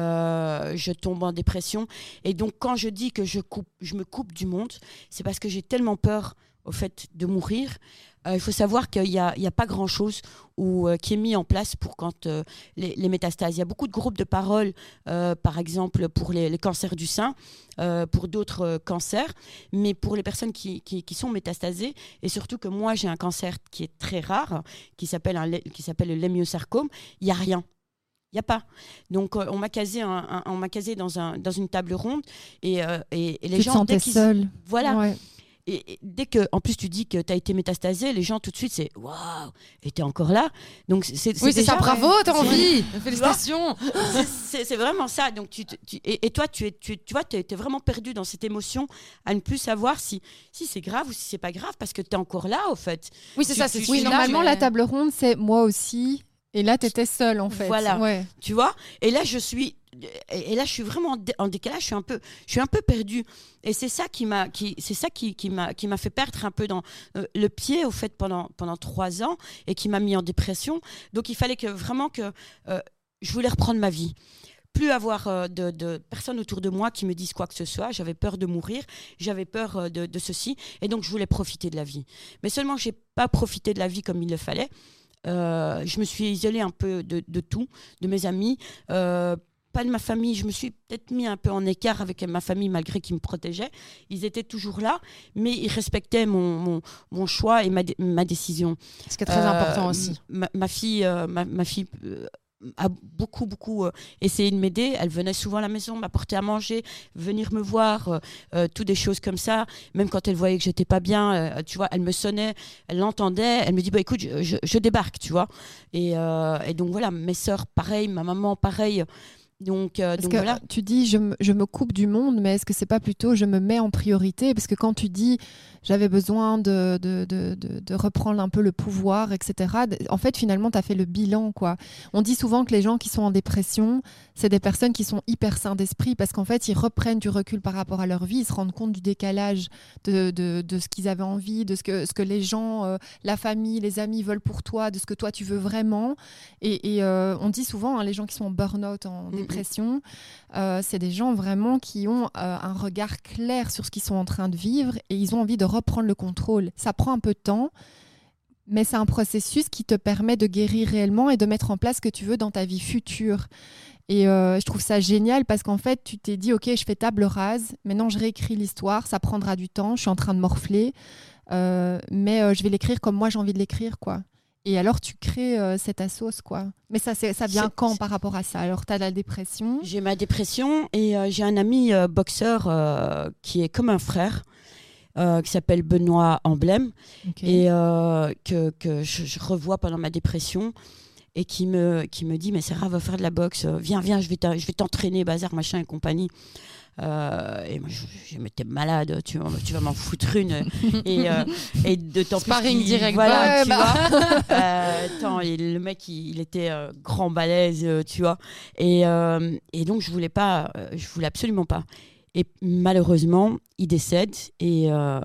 Euh, je tombe en dépression. Et donc quand je dis que je, coupe, je me coupe du monde, c'est parce que j'ai tellement peur au fait de mourir, euh, il faut savoir qu'il n'y a, il y a pas grand-chose où, euh, qui est mis en place pour quand euh, les, les métastases. Il y a beaucoup de groupes de parole, euh, par exemple pour les, les cancers du sein, euh, pour d'autres euh, cancers, mais pour les personnes qui, qui, qui sont métastasées, et surtout que moi j'ai un cancer qui est très rare, qui s'appelle, un, qui s'appelle le lémiosarcome, il n'y a rien. Il n'y a pas. Donc, euh, on m'a casé, un, un, on m'a casé dans, un, dans une table ronde et, euh, et, et les tu gens... te sentais seule. Voilà. Ouais. Et, et dès que, en plus, tu dis que tu as été métastasé, les gens tout de suite, c'est waouh, et t'es encore là. Donc, c'est, c'est oui, c'est déjà, ça, bravo, ouais, t'as envie. Félicitations. C'est, c'est, c'est vraiment ça. Donc, tu, tu, et, et toi, tu, es, tu, tu vois, tu es vraiment perdu dans cette émotion à ne plus savoir si, si c'est grave ou si c'est pas grave parce que tu es encore là, au fait. Oui, c'est tu, ça. C'est oui, normalement, mais... la table ronde, c'est moi aussi. Et là, tu étais seule, en fait. Voilà, ouais. tu vois. Et là, je suis, et là, je suis vraiment en décalage. Je suis un peu, je suis un peu perdue. Et c'est ça qui m'a, qui, c'est ça qui, qui m'a, qui m'a fait perdre un peu dans euh, le pied, au fait, pendant pendant trois ans, et qui m'a mis en dépression. Donc, il fallait que vraiment que euh, je voulais reprendre ma vie. Plus avoir euh, de, de personnes autour de moi qui me disent quoi que ce soit. J'avais peur de mourir, j'avais peur euh, de, de ceci, et donc je voulais profiter de la vie. Mais seulement, j'ai pas profité de la vie comme il le fallait. Euh, je me suis isolée un peu de, de tout, de mes amis, euh, pas de ma famille. Je me suis peut-être mis un peu en écart avec ma famille malgré qu'ils me protégeaient. Ils étaient toujours là, mais ils respectaient mon, mon, mon choix et ma, ma décision. Ce qui est très euh, important aussi. Ma, ma fille, euh, ma, ma fille euh, a beaucoup, beaucoup euh, essayé de m'aider. Elle venait souvent à la maison, m'apporter à manger, venir me voir, euh, euh, toutes des choses comme ça. Même quand elle voyait que j'étais pas bien, euh, tu vois, elle me sonnait, elle l'entendait, elle me dit, bah écoute, je, je, je débarque, tu vois. Et, euh, et donc voilà, mes sœurs, pareil, ma maman, pareil. Donc, euh, Parce donc que voilà. Tu dis je me, je me coupe du monde, mais est-ce que c'est pas plutôt je me mets en priorité? Parce que quand tu dis j'avais besoin de, de, de, de, de reprendre un peu le pouvoir, et cetera. En fait, finalement, tu as fait le bilan, quoi. On dit souvent que les gens qui sont en dépression, c'est des personnes qui sont hyper sains d'esprit parce qu'en fait, ils reprennent du recul par rapport à leur vie, ils se rendent compte du décalage de, de, de ce qu'ils avaient envie, de ce que, ce que les gens, euh, la famille, les amis veulent pour toi, de ce que toi, tu veux vraiment. Et, et euh, on dit souvent, hein, les gens qui sont en burn-out, en dépression, Dépression, euh, c'est des gens vraiment qui ont euh, un regard clair sur ce qu'ils sont en train de vivre et ils ont envie de reprendre le contrôle. Ça prend un peu de temps, mais c'est un processus qui te permet de guérir réellement et de mettre en place ce que tu veux dans ta vie future. Et euh, je trouve ça génial parce qu'en fait, tu t'es dit, ok, je fais table rase, maintenant je réécris l'histoire, ça prendra du temps, je suis en train de morfler, euh, mais euh, je vais l'écrire comme moi j'ai envie de l'écrire, quoi. Et alors, tu crées euh, cette assos, quoi. Mais ça, c'est, ça vient c'est, quand c'est... par rapport à ça? Alors, tu as la dépression. J'ai ma dépression et euh, j'ai un ami euh, boxeur euh, qui est comme un frère, euh, qui s'appelle Benoît Emblème, okay. et euh, que, que je, je revois pendant ma dépression et qui me, qui me dit « Mais Sarah, va faire de la boxe. Viens, viens, je vais, je vais t'entraîner, bazar, machin et compagnie. » Euh, et moi je, je m'étais malade, tu, tu vas m'en foutre une. et, euh, et de temps Sparring plus direct, voilà, ouais, tu bah. vois. euh, attends, et le mec il, il était euh, grand balèze, euh, tu vois. Et, euh, et donc je voulais pas, euh, je voulais absolument pas. Et malheureusement, il décède et euh,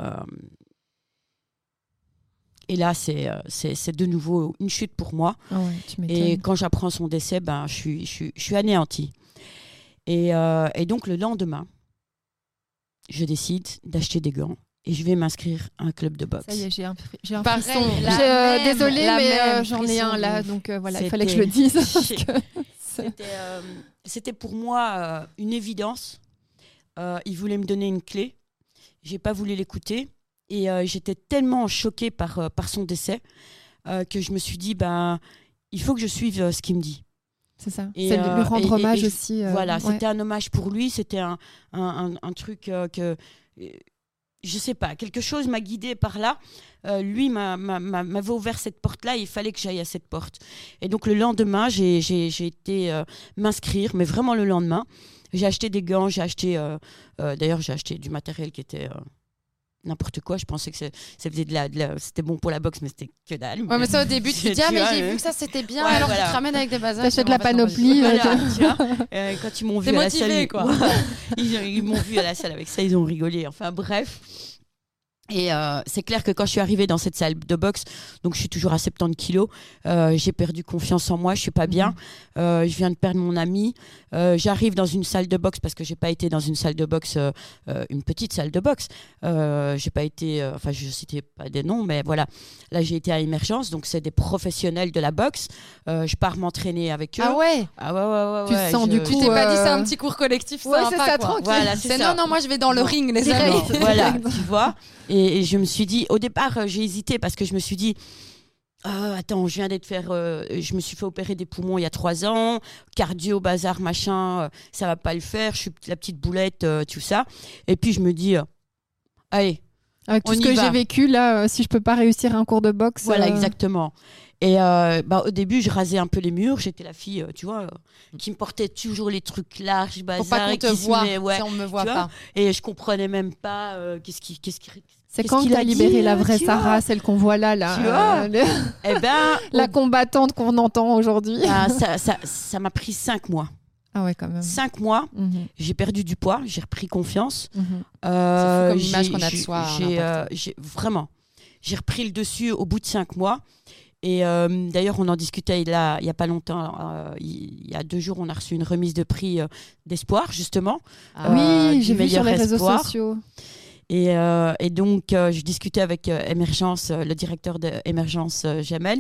et là c'est, c'est c'est de nouveau une chute pour moi. Oh ouais, tu m'étonnes. Et quand j'apprends son décès, ben je suis je suis je suis anéantie. Et, euh, et donc, le lendemain, je décide d'acheter des gants et je vais m'inscrire à un club de boxe. Ça y est, j'ai un, j'ai un Pareil, frisson. la euh, même, désolée, la mais euh, même j'en ai un là, de... donc euh, voilà, c'était... il fallait que je le dise. Parce que c'était, euh, c'était pour moi euh, une évidence. Euh, il voulait me donner une clé. J'ai pas voulu l'écouter. Et euh, j'étais tellement choquée par, euh, par son décès euh, que je me suis dit, ben, il faut que je suive euh, ce qu'il me dit. C'est ça. Et c'est euh, lui rendre et, hommage et, et, aussi. Euh, voilà, ouais. c'était un hommage pour lui. C'était un, un, un, un truc euh, que... Euh, je sais pas, quelque chose m'a guidée par là. Euh, lui m'a, m'a, m'avait ouvert cette porte-là et il fallait que j'aille à cette porte. Et donc, le lendemain, j'ai, j'ai, j'ai été euh, m'inscrire, mais vraiment le lendemain. J'ai acheté des gants, j'ai acheté... Euh, euh, d'ailleurs, j'ai acheté du matériel qui était... Euh, n'importe quoi, je pensais que c'est, ça faisait de la, de la, c'était bon pour la boxe, mais c'était que dalle. Ouais, mais ça au début, tu te dis, ah, mais j'ai vu que ça c'était bien, ouais, alors voilà. tu te ramènes avec des bazars. T'achètes de la panoplie. Voilà, tu vois, euh, quand ils m'ont vu T'es à motivé, la salle, quoi. ils, ils m'ont vu à la salle avec ça, ils ont rigolé. Enfin bref. Et euh, c'est clair que quand je suis arrivée dans cette salle de boxe, donc je suis toujours à soixante-dix kilos, euh, j'ai perdu confiance en moi, je suis pas bien, mmh. euh, je viens de perdre mon ami, euh, j'arrive dans une salle de boxe parce que j'ai pas été dans une salle de boxe, euh, euh, une petite salle de boxe, euh, j'ai pas été, euh, enfin je citais pas des noms, mais voilà, là j'ai été à Émergence, donc c'est des professionnels de la boxe, euh, je pars m'entraîner avec eux. Ah ouais. Ah ouais ouais ouais. Tu ouais, te sens je... du coup. Tu t'es pas dit euh... c'est un petit cours collectif, ouais, sympa, c'est ça, quoi. tranquille. Voilà, c'est, c'est ça. non non, moi je vais dans le non. ring, les Direct. amis. Voilà, tu vois. Et, et je me suis dit, au départ, euh, j'ai hésité parce que je me suis dit, euh, attends, je viens d'être faire, euh, je me suis fait opérer des poumons il y a trois ans, cardio, bazar, machin, euh, ça va pas le faire, je suis la petite boulette, euh, tout ça. Et puis je me dis, euh, allez, avec tout on ce y que va. j'ai vécu là, euh, si je peux pas réussir un cours de boxe. Voilà, euh... exactement. Et euh, bah, au début, je rasais un peu les murs. J'étais la fille, euh, tu vois, euh, qui me portait toujours les trucs larges, bazar. Faut pas qu'on et te qui se voit, met- ouais, si on me voit tu vois. pas. Et je comprenais même pas euh, qu'est-ce qui, qu'est-ce qui. C'est qu'est-ce quand qu'il que t'as a libéré dit, la euh, vraie tu Sarah, vois. celle qu'on voit là, là, Tu vois. euh, le- Eh ben, la au- combattante qu'on entend aujourd'hui. bah, ça, ça, ça m'a pris cinq mois. Ah ouais, quand même. Cinq mois, Mhm, j'ai perdu du poids, j'ai repris confiance. mhm. Euh, comme l'image j'ai- qu'on a de j'ai- soi, un J'ai, impact. euh, j'ai- vraiment, j'ai repris le dessus au bout de cinq mois. Et euh, d'ailleurs, on en discutait il y a, il y a pas longtemps. euh, il, il y a deux jours, on a reçu une remise de prix euh, d'espoir, justement. Ah. Euh, Oui, du j'ai vu sur meilleur les réseaux espoir. sociaux. Et, euh, et donc, euh, je discutais avec euh, Émergence, euh, le directeur d'Émergence, euh, Jamel,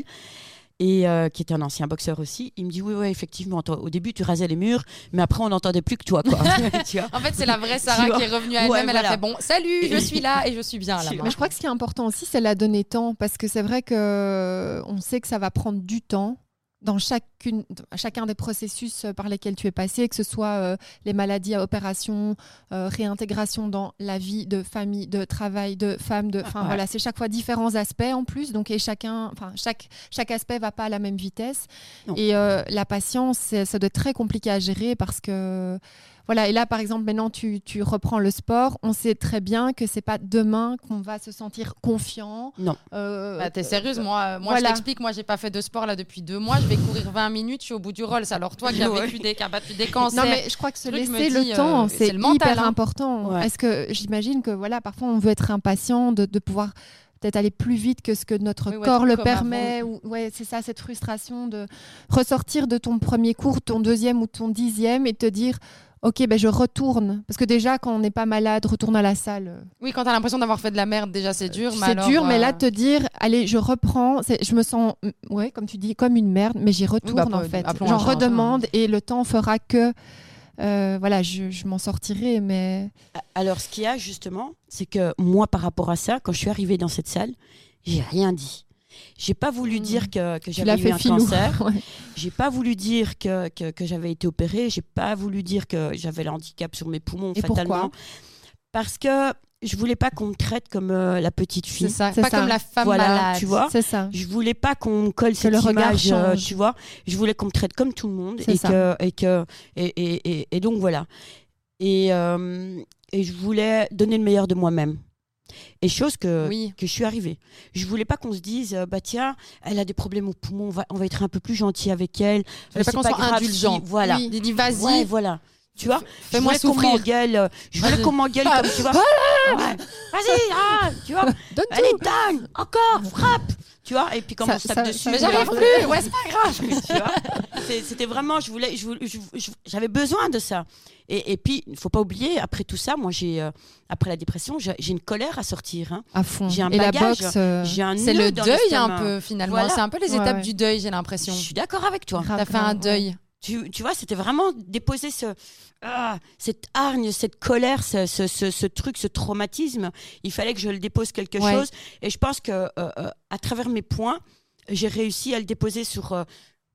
et euh, qui était un ancien boxeur aussi. Il me dit, oui, oui, effectivement, toi, au début, tu rasais les murs, mais après, on n'entendait plus que toi, quoi. Tu vois. En fait, c'est la vraie Sarah Tu vois. qui est revenue à elle-même. Ouais, elle voilà. a fait bon, salut, je suis là et je suis bien là. Tu vois. Mais je crois que ce qui est important aussi, c'est la donner temps, parce que c'est vrai que on sait que ça va prendre du temps dans chacune, chacun des processus par lesquels tu es passé, que ce soit euh, les maladies à opération, euh, réintégration dans la vie de famille, de travail, de femme, de, enfin Ouais. voilà, c'est chaque fois différents aspects en plus, donc et chacun, enfin chaque chaque aspect va pas à la même vitesse. Non. Et euh, la patience, c'est- ça doit être très compliqué à gérer parce que voilà, et là, par exemple, maintenant, tu, tu reprends le sport. On sait très bien que c'est pas demain qu'on va se sentir confiant. Non. Euh, Bah, t'es sérieuse, moi, moi voilà. je t'explique, moi j'ai pas fait de sport là depuis deux mois, je vais courir vingt minutes, je suis au bout du Rolls. Alors toi qui as vécu des, qui as battu des cancers. Non, mais je crois que se truc, je me laisser dis, le temps, euh, c'est c'est le mental, hyper hein. important. Ouais. Est-ce que j'imagine que voilà, parfois on veut être impatient de, de pouvoir peut-être aller plus vite que ce que notre Oui, ouais, corps tout le comme permet. Ou, ouais, c'est ça, cette frustration de ressortir de ton premier cours, ton deuxième ou ton dixième et te dire. Ok, ben je retourne. Parce que déjà, quand on n'est pas malade, retourne à la salle. Oui, quand t'as l'impression d'avoir fait de la merde, déjà c'est dur. mais C'est alors, dur, mais euh, là, te dire, allez, je reprends, c'est- je me sens, mm, ouais, comme tu dis, comme une merde, mais j'y retourne bah, en peu- fait. appelons J'en un chat un chat, redemande et le temps fera que, euh, voilà, je, je m'en sortirai, mais. Alors, ce qu'il y a justement, c'est que moi, par rapport à ça, quand je suis arrivée dans cette salle, j'ai rien dit. J'ai pas voulu Mmh. dire que, que Tu l'as j'avais eu fait un filou. cancer. Ouais. J'ai pas voulu dire que, que, que j'avais été opérée. J'ai pas voulu dire que j'avais l'handicap sur mes poumons, Et fatalement. pourquoi Parce que je voulais pas qu'on me traite comme euh, la petite fille. C'est ça, C'est pas ça. comme la femme Voilà, malade. tu vois. C'est ça. Je voulais pas qu'on me colle cette le regard image, euh, change. tu vois. Je voulais qu'on me traite comme tout le monde C'est et ça. que, et que et, et, et, et donc voilà. Et, euh, et je voulais donner le meilleur de moi-même. Et chose que, Oui. que je suis arrivée. Je voulais pas qu'on se dise, euh, bah tiens, elle a des problèmes aux poumons, on va, on va être un peu plus gentil avec elle. voulais pas C'est qu'on soit grave indulgent. si- Voilà. Il dit vas-y, Ouais, voilà. Tu vois, je fais-moi voulais qu'on souffrir. m'engueule, euh, je voulais Vas-y. qu'on m'engueule comme tu vois. Ouais. Vas-y, ah, tu vois. Donne Allez, tout. dingue, encore, frappe. Tu vois, et puis quand Ça- on se tape ça- dessus. ça- Mais tu vois. j'arrive plus, ouais, c'est pas grave. Tu vois, C'est- c'était vraiment, je voulais, je voulais- je- je- j'avais besoin de ça. Et, et puis, il faut pas oublier, après tout ça, moi, j'ai, euh, après la dépression, j'ai, j'ai une colère à sortir. Hein. À fond. J'ai un et la bagage, boxe. euh, J'ai un C'est nœud le dans deuil l'estomac. un peu finalement. Voilà. C'est un peu les Ouais, étapes ouais. du deuil, j'ai Je l'impression. suis d'accord avec toi. grave, T'as fait un grave, deuil. ouais. Tu, tu vois, c'était vraiment déposer ce, ah, cette hargne, cette colère, ce, ce, ce, ce truc, ce traumatisme. Il fallait que je le dépose quelque Ouais. chose. Et je pense que euh, euh, à travers mes points, j'ai réussi à le déposer sur, euh,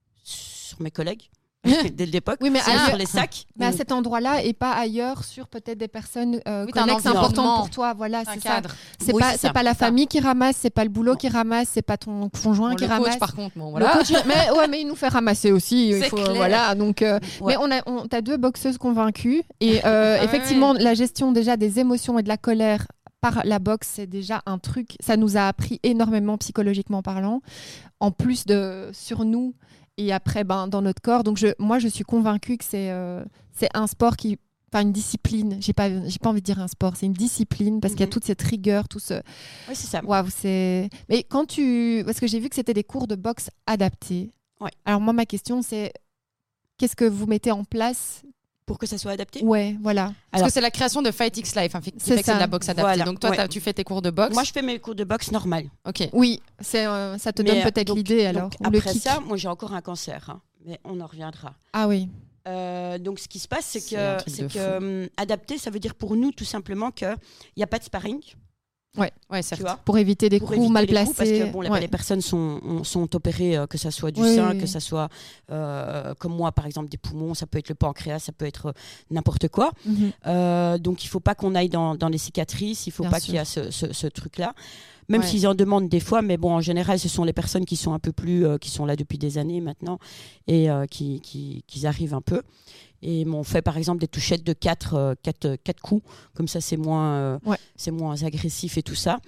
sur mes collègues dès l'époque, Oui, mais sur, à- sur les sacs. Mais à cet endroit-là et pas ailleurs sur peut-être des personnes euh, Oui, t'as un collègues environnement. importantes pour toi. Voilà, Un c'est ça. cadre. C'est Oui, pas, c'est c'est ça, pas la c'est ça. famille qui ramasse, c'est pas le boulot qui ramasse, c'est pas ton conjoint Bon, qui le ramasse. coach, par contre, bon, Le voilà. coach, mais ouais, mais il nous fait ramasser aussi. Il C'est faut, clair. voilà, donc. euh, Ouais. Mais on a, on, t'as deux boxeuses convaincues et euh, Ah ouais. effectivement, la gestion déjà des émotions et de la colère par la boxe, c'est déjà un truc. Ça nous a appris énormément psychologiquement parlant, en plus de sur nous et après ben dans notre corps. Donc je, moi, je suis convaincue que c'est, euh, c'est un sport qui enfin une discipline. J'ai pas, j'ai pas envie de dire un sport. C'est une discipline parce mm-hmm. qu'il y a toute cette rigueur, tout ce. Oui, c'est ça. Waouh, c'est. Mais quand tu, parce que j'ai vu que c'était des cours de boxe adaptés. Ouais. Alors moi, ma question, c'est qu'est-ce que vous mettez en place pour que ça soit adapté? Ouais, voilà. Parce Alors, que c'est la création de Fight X Life, hein, qui c'est fait que c'est de la boxe adaptée. Voilà. Donc toi, ouais. tu fais tes cours de boxe. Moi, je fais mes cours de boxe normales. Ok. Oui, c'est, euh, ça te Mais, donne peut-être donc, l'idée alors. Donc, ou après le kick. ça, moi, j'ai encore un cancer, hein, mais on en reviendra. Ah oui. Euh, donc, ce qui se passe, c'est, C'est que, un truc c'est de que um, adapter, ça veut dire pour nous tout simplement qu'il n'y a pas de sparring. Ouais, ouais, tu certes. vois, pour éviter des pour coups éviter mal les placés. coups, parce que bon, les, ouais. les personnes sont, sont opérées, euh, que ça soit du oui, sein, oui. que ça soit euh, comme moi par exemple des poumons, ça peut être le pancréas, ça peut être n'importe quoi. Mm-hmm. Euh, donc il ne faut pas qu'on aille dans, dans les cicatrices, il ne faut Bien pas sûr. qu'il y ait ce, ce, ce truc-là. Même Ouais. s'ils en demandent des fois, mais bon, en général, ce sont les personnes qui sont un peu plus, euh, qui sont là depuis des années maintenant et euh, qui, qui, qui arrivent un peu. Et on fait par exemple des touchettes de quatre coups, comme ça c'est moins, euh, ouais. c'est moins agressif et tout ça.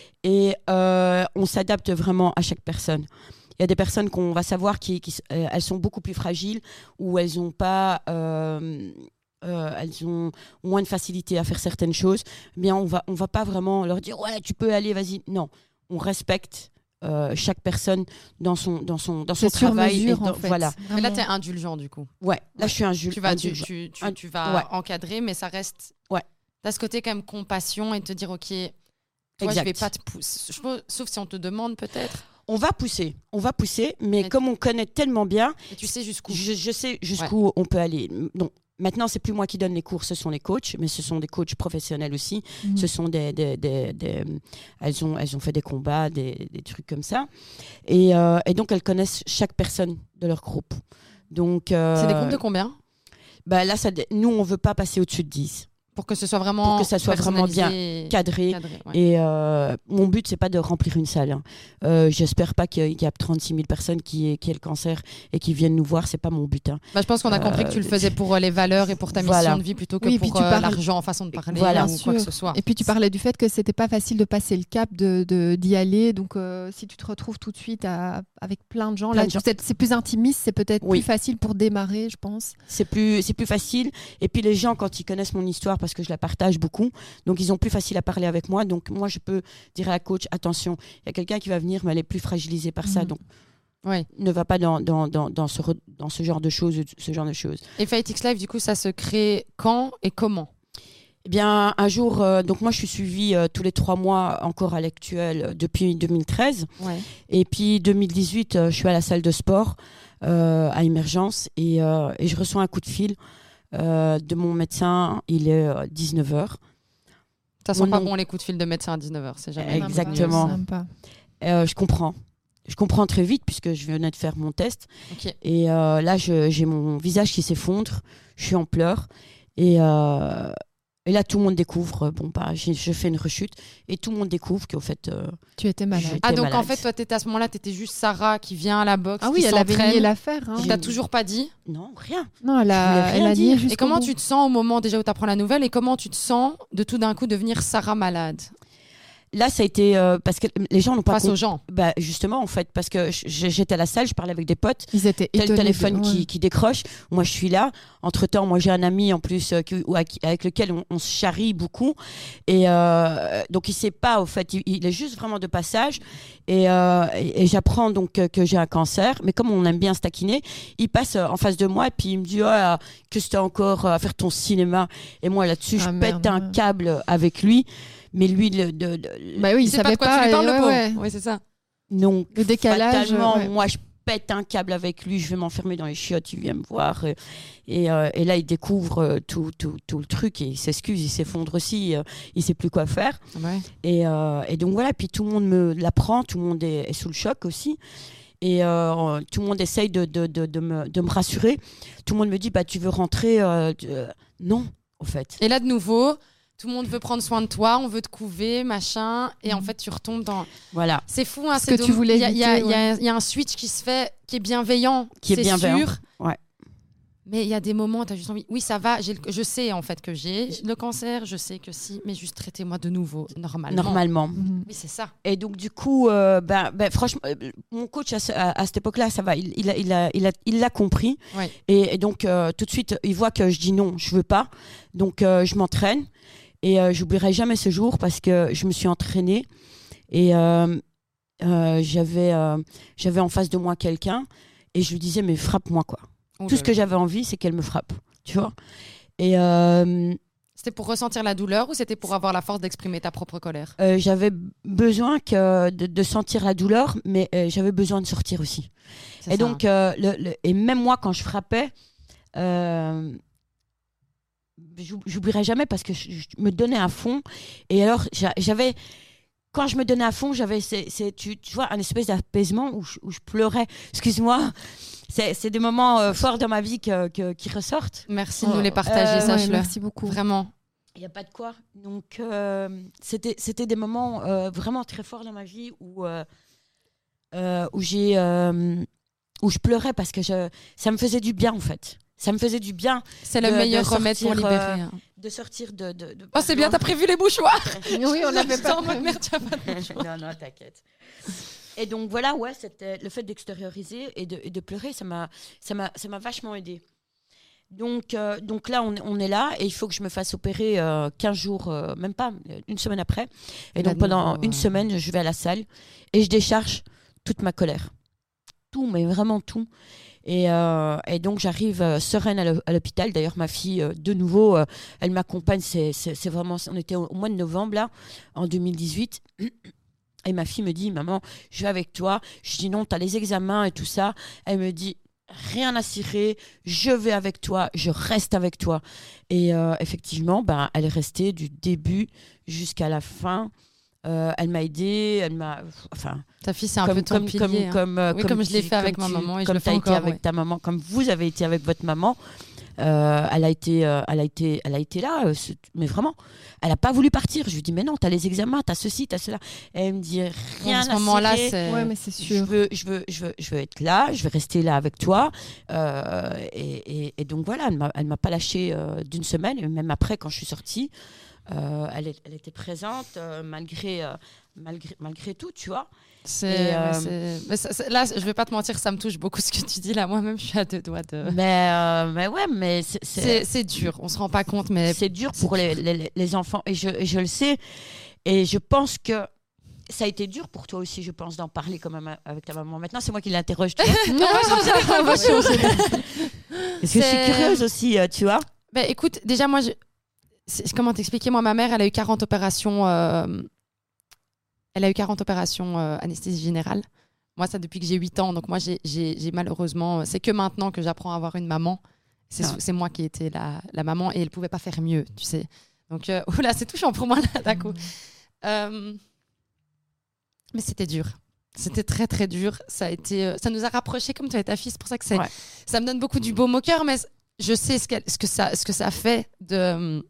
Et euh, on s'adapte vraiment à chaque personne. Il y a des personnes qu'on va savoir qui, qui euh, elles sont beaucoup plus fragiles ou elles ont pas, euh, euh, elles ont moins de facilité à faire certaines choses. Bien, on va, on va pas vraiment leur dire ouais tu peux aller, vas-y. Non, on respecte. Euh, chaque personne dans son dans son dans son c'est travail sur mesure, et dans, en fait. voilà. Mais là, t'es indulgent du coup. Ouais, là Ouais. je suis indulgent. Tu vas, tu, tu, tu, tu vas ouais. encadrer, mais ça reste. Ouais. T'as ce côté quand même compassion et te dire ok, toi Exact. je vais pas te pousser, sauf si on te demande peut-être. On va pousser, on va pousser, mais Mais comme on connaît tellement bien, Et tu sais jusqu'où. je, je sais jusqu'où ouais. on peut aller. Donc maintenant, c'est plus moi qui donne les cours, ce sont les coachs, mais ce sont des coachs professionnels aussi. Mmh. Ce sont des, des, des, des, elles ont, elles ont fait des combats, des, des trucs comme ça, et, euh, et donc elles connaissent chaque personne de leur groupe. Donc euh, c'est des groupes de combien? Bah là, ça, nous, on veut pas passer au-dessus de dix. Pour que ce soit vraiment pour que ça soit vraiment bien cadré, cadré ouais. et euh, mon but c'est pas de remplir une salle hein. euh, j'espère pas qu'il y, qu'il y a trente-six mille personnes qui, qui aient le cancer et qui viennent nous voir, c'est pas mon but hein. Bah, je pense qu'on a compris euh, que tu le faisais pour les valeurs et pour ta mission voilà. de vie plutôt que oui, pour tu euh, parles... l'argent en façon de parler voilà. ou quoi que ce soit. Et puis tu parlais du fait que c'était pas facile de passer le cap de, de, d'y aller, donc euh, si tu te retrouves tout de suite à, avec plein de gens, plein là de gens. C'est plus intimiste, c'est peut-être oui. plus facile pour démarrer, je pense. C'est plus, c'est plus facile, et puis les gens quand ils connaissent mon histoire, parce que je la partage beaucoup, donc ils ont plus facile à parler avec moi, donc moi je peux dire à la coach attention, il y a quelqu'un qui va venir mais elle est plus fragilisée par mmh. ça, donc ouais. ne va pas dans, dans, dans, dans, ce, dans ce genre de choses ce genre de choses. Et Fight X Life du coup ça se crée quand et comment? Eh bien un jour, euh, donc moi je suis suivie euh, tous les trois mois encore à l'actuel euh, depuis deux mille treize ouais. et puis deux mille dix-huit euh, je suis à la salle de sport euh, à Émergence et, euh, et je reçois un coup de fil euh, de mon médecin, il est euh, dix-neuf heures. Ça sent pas bon les coups de fil de médecin à dix-neuf heures, c'est jamais exactement. Euh, je comprends. Je comprends très vite puisque je venais de faire mon test. Okay. Et euh, là, je, j'ai mon visage qui s'effondre. Je suis en pleurs. Et, euh, et là, tout le monde découvre. Bon, bah, j'ai, je fais une rechute. Et tout le monde découvre qu'au fait. Euh, tu étais malade. Ah, donc malade. en fait, toi, t'étais à ce moment-là, tu étais juste Sarah qui vient à la boxe. Ah oui, qui elle s'entraîne. avait nié l'affaire. Hein. Tu t'as toujours pas dit? Non, rien. Non, elle a, elle a nié jusqu'au Et comment bout. tu te sens au moment déjà où tu apprends la nouvelle et comment tu te sens de tout d'un coup devenir Sarah malade? Là, ça a été euh, parce que les gens n'ont pas face compris. aux gens. Bah justement, en fait, parce que j'étais à la salle, je parlais avec des potes. Ils étaient étonnés. Tel téléphone de... qui, ouais. qui décroche. Moi, je suis là. Entre temps, moi, j'ai un ami en plus euh, qui, avec lequel on, on se charrie beaucoup. Et euh, donc, il sait pas. Au fait, il, il est juste vraiment de passage. Et, euh, et, et j'apprends donc que, que j'ai un cancer. Mais comme on aime bien se taquiner, il passe en face de moi et puis il me dit oh, que c'était encore à faire ton cinéma. Et moi, là-dessus, ah, je merde. pète un câble avec lui. Mais lui, le, de, de, bah oui, il, il savait pas de quoi pas, tu lui parles, ouais, le pauvre. Ouais. Oui, c'est ça. Donc, le décalage. Fatalement, ouais. moi, je pète un câble avec lui, je vais m'enfermer dans les chiottes, il vient me voir. Et, et, euh, et là, il découvre euh, tout, tout, tout le truc et il s'excuse, il s'effondre aussi, euh, il sait plus quoi faire. Ouais. Et, euh, et donc voilà, puis tout le monde me l'apprend, tout le monde est, est sous le choc aussi. Et euh, tout le monde essaye de, de, de, de, me, de me rassurer. Tout le monde me dit, bah, tu veux rentrer euh, tu, euh, Non, en fait. Et là, de nouveau... Tout le monde veut prendre soin de toi, on veut te couver, machin, et mmh. en fait tu retombes dans. Voilà. C'est fou, hein, ce c'est que dom... tu voulais. Il y, y, y, ouais. y a un switch qui se fait, qui est bienveillant, qui est c'est bienveillant. sûr. Ouais. Mais il y a des moments où tu as juste envie, oui, ça va, j'ai le... je sais en fait que j'ai le cancer, je sais que si, mais juste traitez-moi de nouveau, normalement. Normalement. Mhm. Oui, c'est ça. Et donc, du coup, euh, ben, ben, franchement, euh, mon coach, à, ce- à, à cette époque-là, ça va, il, il, a, il, a, il, a, il l'a compris. Oui. Et, et donc, euh, tout de suite, il voit que je dis non, je veux pas. Donc, euh, je m'entraîne. Et euh, j'oublierai jamais ce jour parce que je me suis entraînée. Et euh, euh, j'avais, euh, j'avais en face de moi quelqu'un. Et je lui disais, mais frappe-moi, quoi. Oh Tout là ce que là. j'avais envie, c'est qu'elle me frappe. Tu vois. Et euh, C'était pour ressentir la douleur ou c'était pour avoir la force d'exprimer ta propre colère? euh, j'avais besoin que de, de sentir la douleur, mais euh, j'avais besoin de sortir aussi. C'est Et ça. donc, euh, le, le- et même moi, quand je frappais, euh, j'ou- j'oublierai jamais parce que je, je me donnais à fond. Et alors, j'a- j'avais, quand je me donnais à fond, j'avais, c'est, c'est- tu, tu vois, un espèce d'apaisement où je, où je pleurais. Excuse-moi, c'est, c'est des moments euh, forts dans ma vie que, que- qui ressortent. Merci de nous les partager, Euh, Ouais, sache-le. merci beaucoup. Vraiment. Il n'y a pas de quoi. Donc, euh, c'était, c'était des moments euh, vraiment très forts dans ma vie où, euh, euh, où, j'ai, euh, où je pleurais parce que je, ça me faisait du bien, en fait. Ça me faisait du bien C'est le de- meilleur de remède pour sortir, libérer. euh, hein. de sortir de... de, de Oh, c'est bien, t'as prévu les mouchoirs. Oui, on l'avait pas en mode prévu. merde, tu as pas de mouchoirs. Non, non, t'inquiète. Et donc, voilà, ouais, c'était le fait d'extérioriser et de, et de pleurer, ça m'a, ça m'a, ça m'a vachement aidé. Donc, euh, donc là, on, on est là et il faut que je me fasse opérer euh, quinze jours, euh, même pas, une semaine après. Et Là, donc, de pendant nouveau, une euh, semaine, je vais à la salle et je décharge toute ma colère. Tout, mais vraiment tout. Et, euh, et donc, j'arrive euh, sereine à l'hô- à l'hôpital. D'ailleurs, ma fille, euh, de nouveau, euh, elle m'accompagne. C'est, c'est, c'est vraiment, on était au, au mois de novembre, là, en deux mille dix-huit. Et ma fille me dit, maman, je vais avec toi. Je dis non, tu as les examens et tout ça. Elle me dit, rien à cirer, je vais avec toi, je reste avec toi. Et euh, effectivement, ben, elle est restée du début jusqu'à la fin. Euh, elle m'a aidée, elle m'a... Enfin, Ta fille, c'est un comme, peu ton comme, pilier. comme, hein. comme, euh, Oui, comme je l'ai tu- fait avec comme ma tu- maman et je comme le fais t'as été encore, avec ouais. ta maman, comme vous avez été avec votre maman. Euh, elle a été, euh, elle a été, elle a été là, euh, ce- mais vraiment, elle n'a pas voulu partir. Je lui dis mais non, t'as les examens, t'as ceci, t'as cela. Et elle me dit rien À ce à moment-là, cirer. c'est. Ouais, mais c'est Je sûr. veux, je veux, je veux, je veux être là, je vais rester là avec toi. Euh, et, et- et donc voilà, elle m'a, elle m'a pas lâché euh, d'une semaine. Et même après, quand je suis sortie, euh, elle, est- elle était présente euh, malgré, euh, malgré, malgré tout, tu vois. C'est, Et, mais euh, c'est- mais ça- c'est- là, je vais pas te mentir, ça me touche beaucoup ce que tu dis là. Moi-même, je suis à deux doigts de. Mais, euh, mais ouais, mais c'est, c'est- C'est, c'est dur, on se rend pas compte, mais c'est dur c'est pour les, les, les enfants et je, et je le sais et je pense que ça a été dur pour toi aussi, je pense, d'en parler quand même avec ta maman. Maintenant, c'est moi qui l'interroge. Tu vois. Non, on va changer. Parce que je suis C'est- curieuse aussi, euh, tu vois. Ben, écoute, déjà, moi, je... c'est- comment t'expliquer? Moi, ma mère, elle a eu quarante opérations. euh, Elle a eu quarante opérations euh, anesthésie générale. Moi, ça depuis que j'ai huit ans. Donc, moi, j'ai, j'ai, j'ai malheureusement. C'est que maintenant que j'apprends à avoir une maman. C'est, Ah. c'est moi qui étais la, la maman et elle pouvait pas faire mieux, tu sais. Donc, euh, oula, c'est touchant pour moi, là, d'un coup. Euh, Mais c'était dur. C'était très, très dur. Ça a été, euh, ça nous a rapprochés comme toi et ta fille. C'est pour ça que c'est, Ouais. ça me donne beaucoup du baume au cœur. Mais je sais ce, qu'elle- ce, que ça, ce que ça fait de,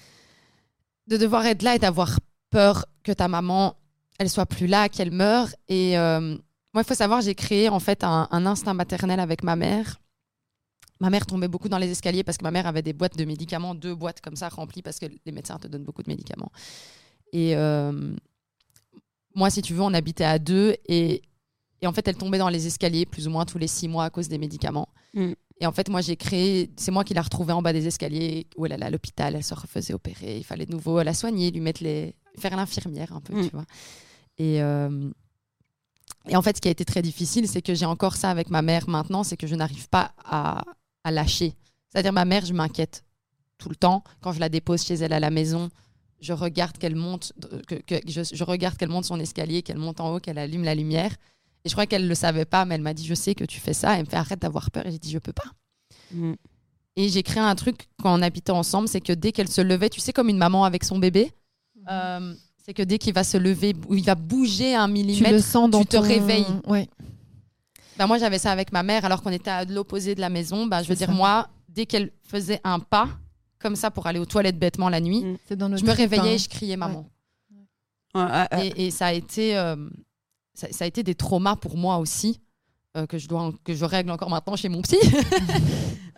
de devoir être là et d'avoir peur que ta maman, elle soit plus là, qu'elle meure. Et euh, moi, il faut savoir, j'ai créé en fait un, un instinct maternel avec ma mère. Ma mère tombait beaucoup dans les escaliers parce que ma mère avait des boîtes de médicaments, deux boîtes comme ça remplies parce que les médecins te donnent beaucoup de médicaments. Et euh, moi, si tu veux, on habitait à deux et, et en fait, elle tombait dans les escaliers plus ou moins tous les six mois à cause des médicaments. Mm. Et en fait, moi, j'ai créé, c'est moi qui l'ai retrouvée en bas des escaliers où elle allait à l'hôpital, elle se refaisait opérer, il fallait de nouveau la soigner, lui mettre les, faire l'infirmière un peu, Mm. tu vois. Et, euh, et en fait, ce qui a été très difficile, c'est que j'ai encore ça avec ma mère maintenant, c'est que je n'arrive pas à, à lâcher. C'est-à-dire, ma mère, je m'inquiète tout le temps. Quand je la dépose chez elle à la maison, je regarde qu'elle monte, que, que, je, je regarde qu'elle monte son escalier, qu'elle monte en haut, qu'elle allume la lumière. Et je crois qu'elle ne le savait pas, mais elle m'a dit, je sais que tu fais ça. Elle me fait, arrête d'avoir peur. Et j'ai dit, je peux pas. Mm. Et j'ai créé un truc quand on habitait ensemble, c'est que dès qu'elle se levait, tu sais, comme une maman avec son bébé, euh, c'est que dès qu'il va se lever, ou il va bouger un Tu millimètre, le sens dans tu te ton- réveilles. Ouais. Ben moi, j'avais ça avec ma mère, alors qu'on était à l'opposé de la maison. Ben, je veux C'est dire, ça. moi, dès qu'elle faisait un pas, comme ça, pour aller aux toilettes bêtement la nuit, Mm. C'est dans notre je me trip, réveillais hein. et je criais maman. Ouais, ouais, ouais. Et, et ça a été, euh, ça, ça a été des traumas pour moi aussi, euh, que je dois, que je règle encore maintenant chez mon psy.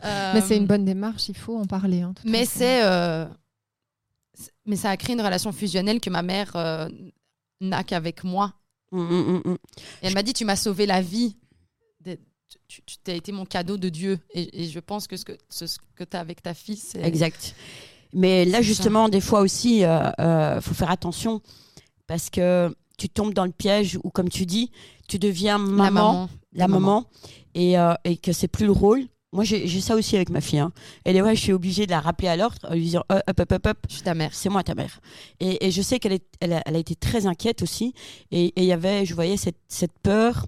Euh, Mais c'est une bonne démarche, il faut en parler. Hein, mais c'est, euh, c'est- mais ça a créé une relation fusionnelle que ma mère euh, n'a qu'avec moi. Mm, mm, mm. Et elle m'a dit, tu m'as sauvé la vie. De- Tu, tu t'as été mon cadeau de Dieu. Et, et je pense que ce que, ce, ce que tu as avec ta fille, c'est... Exact. Mais là, C'est justement, des fois aussi, il euh, euh, faut faire attention parce que tu tombes dans le piège où, comme tu dis, tu deviens maman, La maman. la La maman, maman. Et, euh, et que c'est plus le rôle. Moi, j'ai, j'ai ça aussi avec ma fille. Hein. Et des fois, je suis obligée de la rappeler à l'ordre, en lui disant hop, hop, hop, hop, Je suis ta mère. c'est moi ta mère. Et, et je sais qu'elle est, elle a, elle a été très inquiète aussi. Et il y avait, je voyais cette, cette peur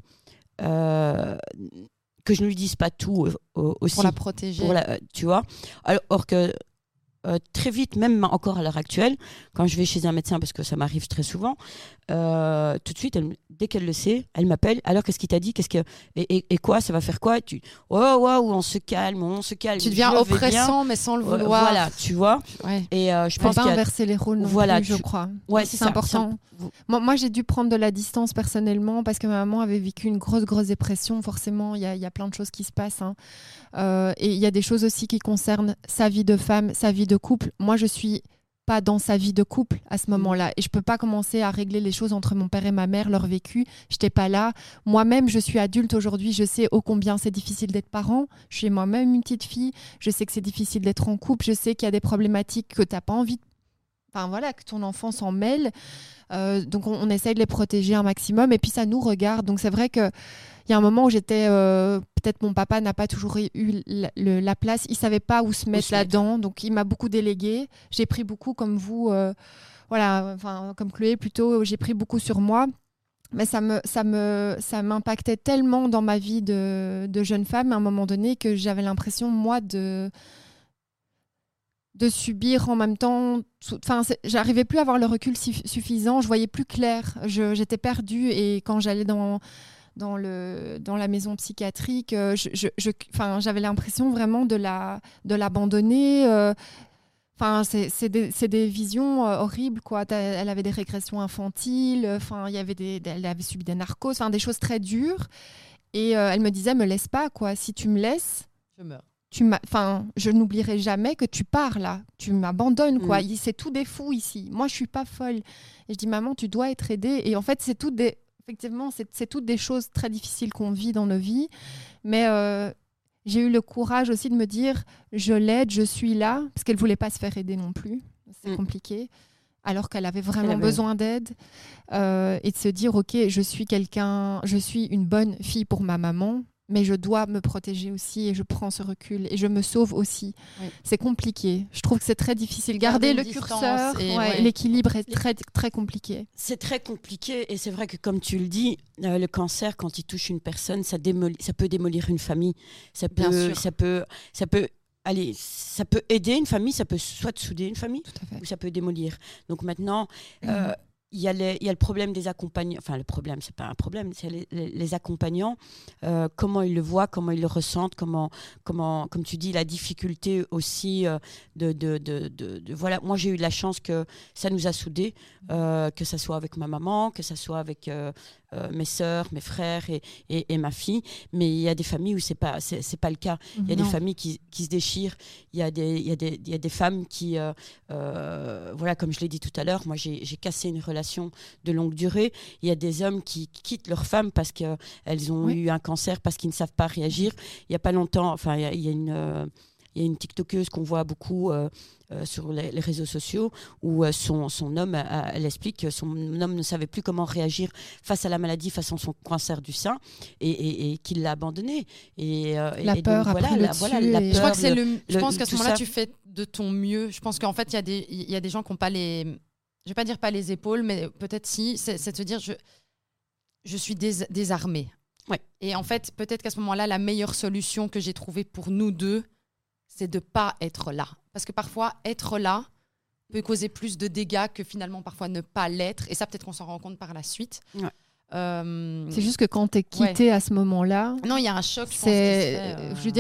euh, que je ne lui dise pas tout euh, aussi. Pour la protéger. Pour la, tu vois. Alors, or que euh, très vite, même encore à l'heure actuelle, quand je vais chez un médecin, parce que ça m'arrive très souvent, euh, tout de suite, elle, dès qu'elle le sait, elle m'appelle. Alors, qu'est-ce qu'il t'a dit, qu'est-ce que et, et, et quoi, ça va faire quoi? Tu oh waouh, on se calme, on se calme. Tu deviens je vais oppressant, bien. mais sans le Ouais, vouloir. Voilà, tu vois. Ouais. Et euh, je Faut pense pas qu'il y a... inverser les rôles non Voilà, plus, je tu- crois. Ouais, c'est c'est ça, important. c'est un- Moi, moi, j'ai dû prendre de la distance personnellement parce que ma maman avait vécu une grosse, grosse dépression. Forcément, il y a, il y a plein de choses qui se passent. Hein. Euh, et il y a des choses aussi qui concernent sa vie de femme, sa vie de couple. Moi, je suis pas dans sa vie de couple à ce moment-là. Et je peux pas commencer à régler les choses entre mon père et ma mère, leur vécu. J'étais pas là. Moi-même, je suis adulte aujourd'hui. Je sais ô combien c'est difficile d'être parent. Je suis moi-même une petite fille. Je sais que c'est difficile d'être en couple. Je sais qu'il y a des problématiques que t'as pas envie de... Enfin voilà, que ton enfant s'en mêle. Euh, donc on, on essaye de les protéger un maximum. Et puis ça nous regarde. Donc c'est vrai que il y a un moment où j'étais... Euh, peut-être mon papa n'a pas toujours eu la, le, la place. Il savait pas où se mettre se là-dedans. Donc il m'a beaucoup délégué. J'ai pris beaucoup comme vous. Euh, voilà, enfin comme Chloé plutôt. J'ai pris beaucoup sur moi. Mais ça me, ça me, ça m'impactait tellement dans ma vie de, de jeune femme à un moment donné que j'avais l'impression, moi, de... de subir en même temps. Enfin, j'arrivais plus à avoir le recul suffisant. Je voyais plus clair. Je, j'étais perdue. Et quand j'allais dans... Dans, le, dans la maison psychiatrique, euh, je, je, je, j'avais l'impression vraiment de, la, de l'abandonner. Euh, c'est, c'est, des, c'est des visions euh, horribles, quoi. Elle avait des régressions infantiles, il y avait des, elle avait subi des narcoses, des choses très dures. Et euh, elle me disait, me laisse pas, quoi. Si tu me laisses, je meurs. Tu enfin, je n'oublierai jamais que tu pars là, tu m'abandonnes, quoi. Mmh. C'est tout des fous ici. Moi, je suis pas folle. Et je dis, maman, tu dois être aidée. Et en fait, c'est tout des... Effectivement, c'est, c'est toutes des choses très difficiles qu'on vit dans nos vies. Mais euh, j'ai eu le courage aussi de me dire, je l'aide, je suis là. Parce qu'elle ne voulait pas se faire aider non plus. C'est Mm. compliqué. Alors qu'elle avait vraiment Elle avait... besoin d'aide. Euh, et de se dire, OK, je suis quelqu'un, je suis une bonne fille pour ma maman. Mais je dois me protéger aussi et je prends ce recul et je me sauve aussi. Oui. C'est compliqué. Je trouve que c'est très difficile. Garder, Garder le curseur, et, ouais, ouais. l'équilibre est très, très compliqué. C'est très compliqué et c'est vrai que comme tu le dis, euh, le cancer, quand il touche une personne, ça, démolit, ça peut démolir une famille. Ça peut, Bien sûr. Ça peut, ça peut, allez, ça peut aider une famille, ça peut soit souder une famille ou ça peut démolir. Donc maintenant... Mmh. Euh, Il y, a les, il y a le problème des accompagnants, enfin le problème, c'est pas un problème, c'est les, les, les accompagnants, euh, comment ils le voient, comment ils le ressentent, comment, comment comme tu dis, la difficulté aussi euh, de, de, de, de, de... Voilà, moi j'ai eu de la chance que ça nous a soudés, euh, que ça soit avec ma maman, que ça soit avec euh, euh, mes sœurs, mes frères et, et, et ma fille, mais il y a des familles où c'est pas, c'est, c'est pas le cas. Il y a non. des familles qui, qui se déchirent, il y a des, il y a des, il y a des femmes qui, euh, euh, voilà, comme je l'ai dit tout à l'heure, moi j'ai, j'ai cassé une relation de longue durée. Il y a des hommes qui quittent leurs femmes parce qu'elles ont oui. eu un cancer, parce qu'ils ne savent pas réagir. Il n'y a pas longtemps, enfin, il y a, il y a une... Euh, il y a une TikTokeuse qu'on voit beaucoup euh, euh, sur les, les réseaux sociaux où euh, son, son homme, euh, elle explique que son homme ne savait plus comment réagir face à la maladie, face à son cancer du sein et, et, et qu'il l'a abandonné. Et, euh, la et peur donc, après voilà, le la, voilà, la peur, je crois que c'est le, le, je le, pense qu'à ce moment-là, ça. tu fais de ton mieux. Je pense qu'en fait, il y a des, il y a des gens qui n'ont pas les... Je vais pas dire pas les épaules, mais peut-être si, c'est, c'est de se dire je, je suis dés, désarmée. Ouais. Et en fait, peut-être qu'à ce moment-là, la meilleure solution que j'ai trouvée pour nous deux, c'est de pas être là. Parce que parfois, être là peut causer plus de dégâts que finalement parfois ne pas l'être. Et ça, peut-être qu'on s'en rend compte par la suite. Ouais. Euh... C'est juste que quand t'es quitté ouais. à ce moment-là, non, il y a un choc. Je c'est, pense, fait, euh... je veux dire, t'as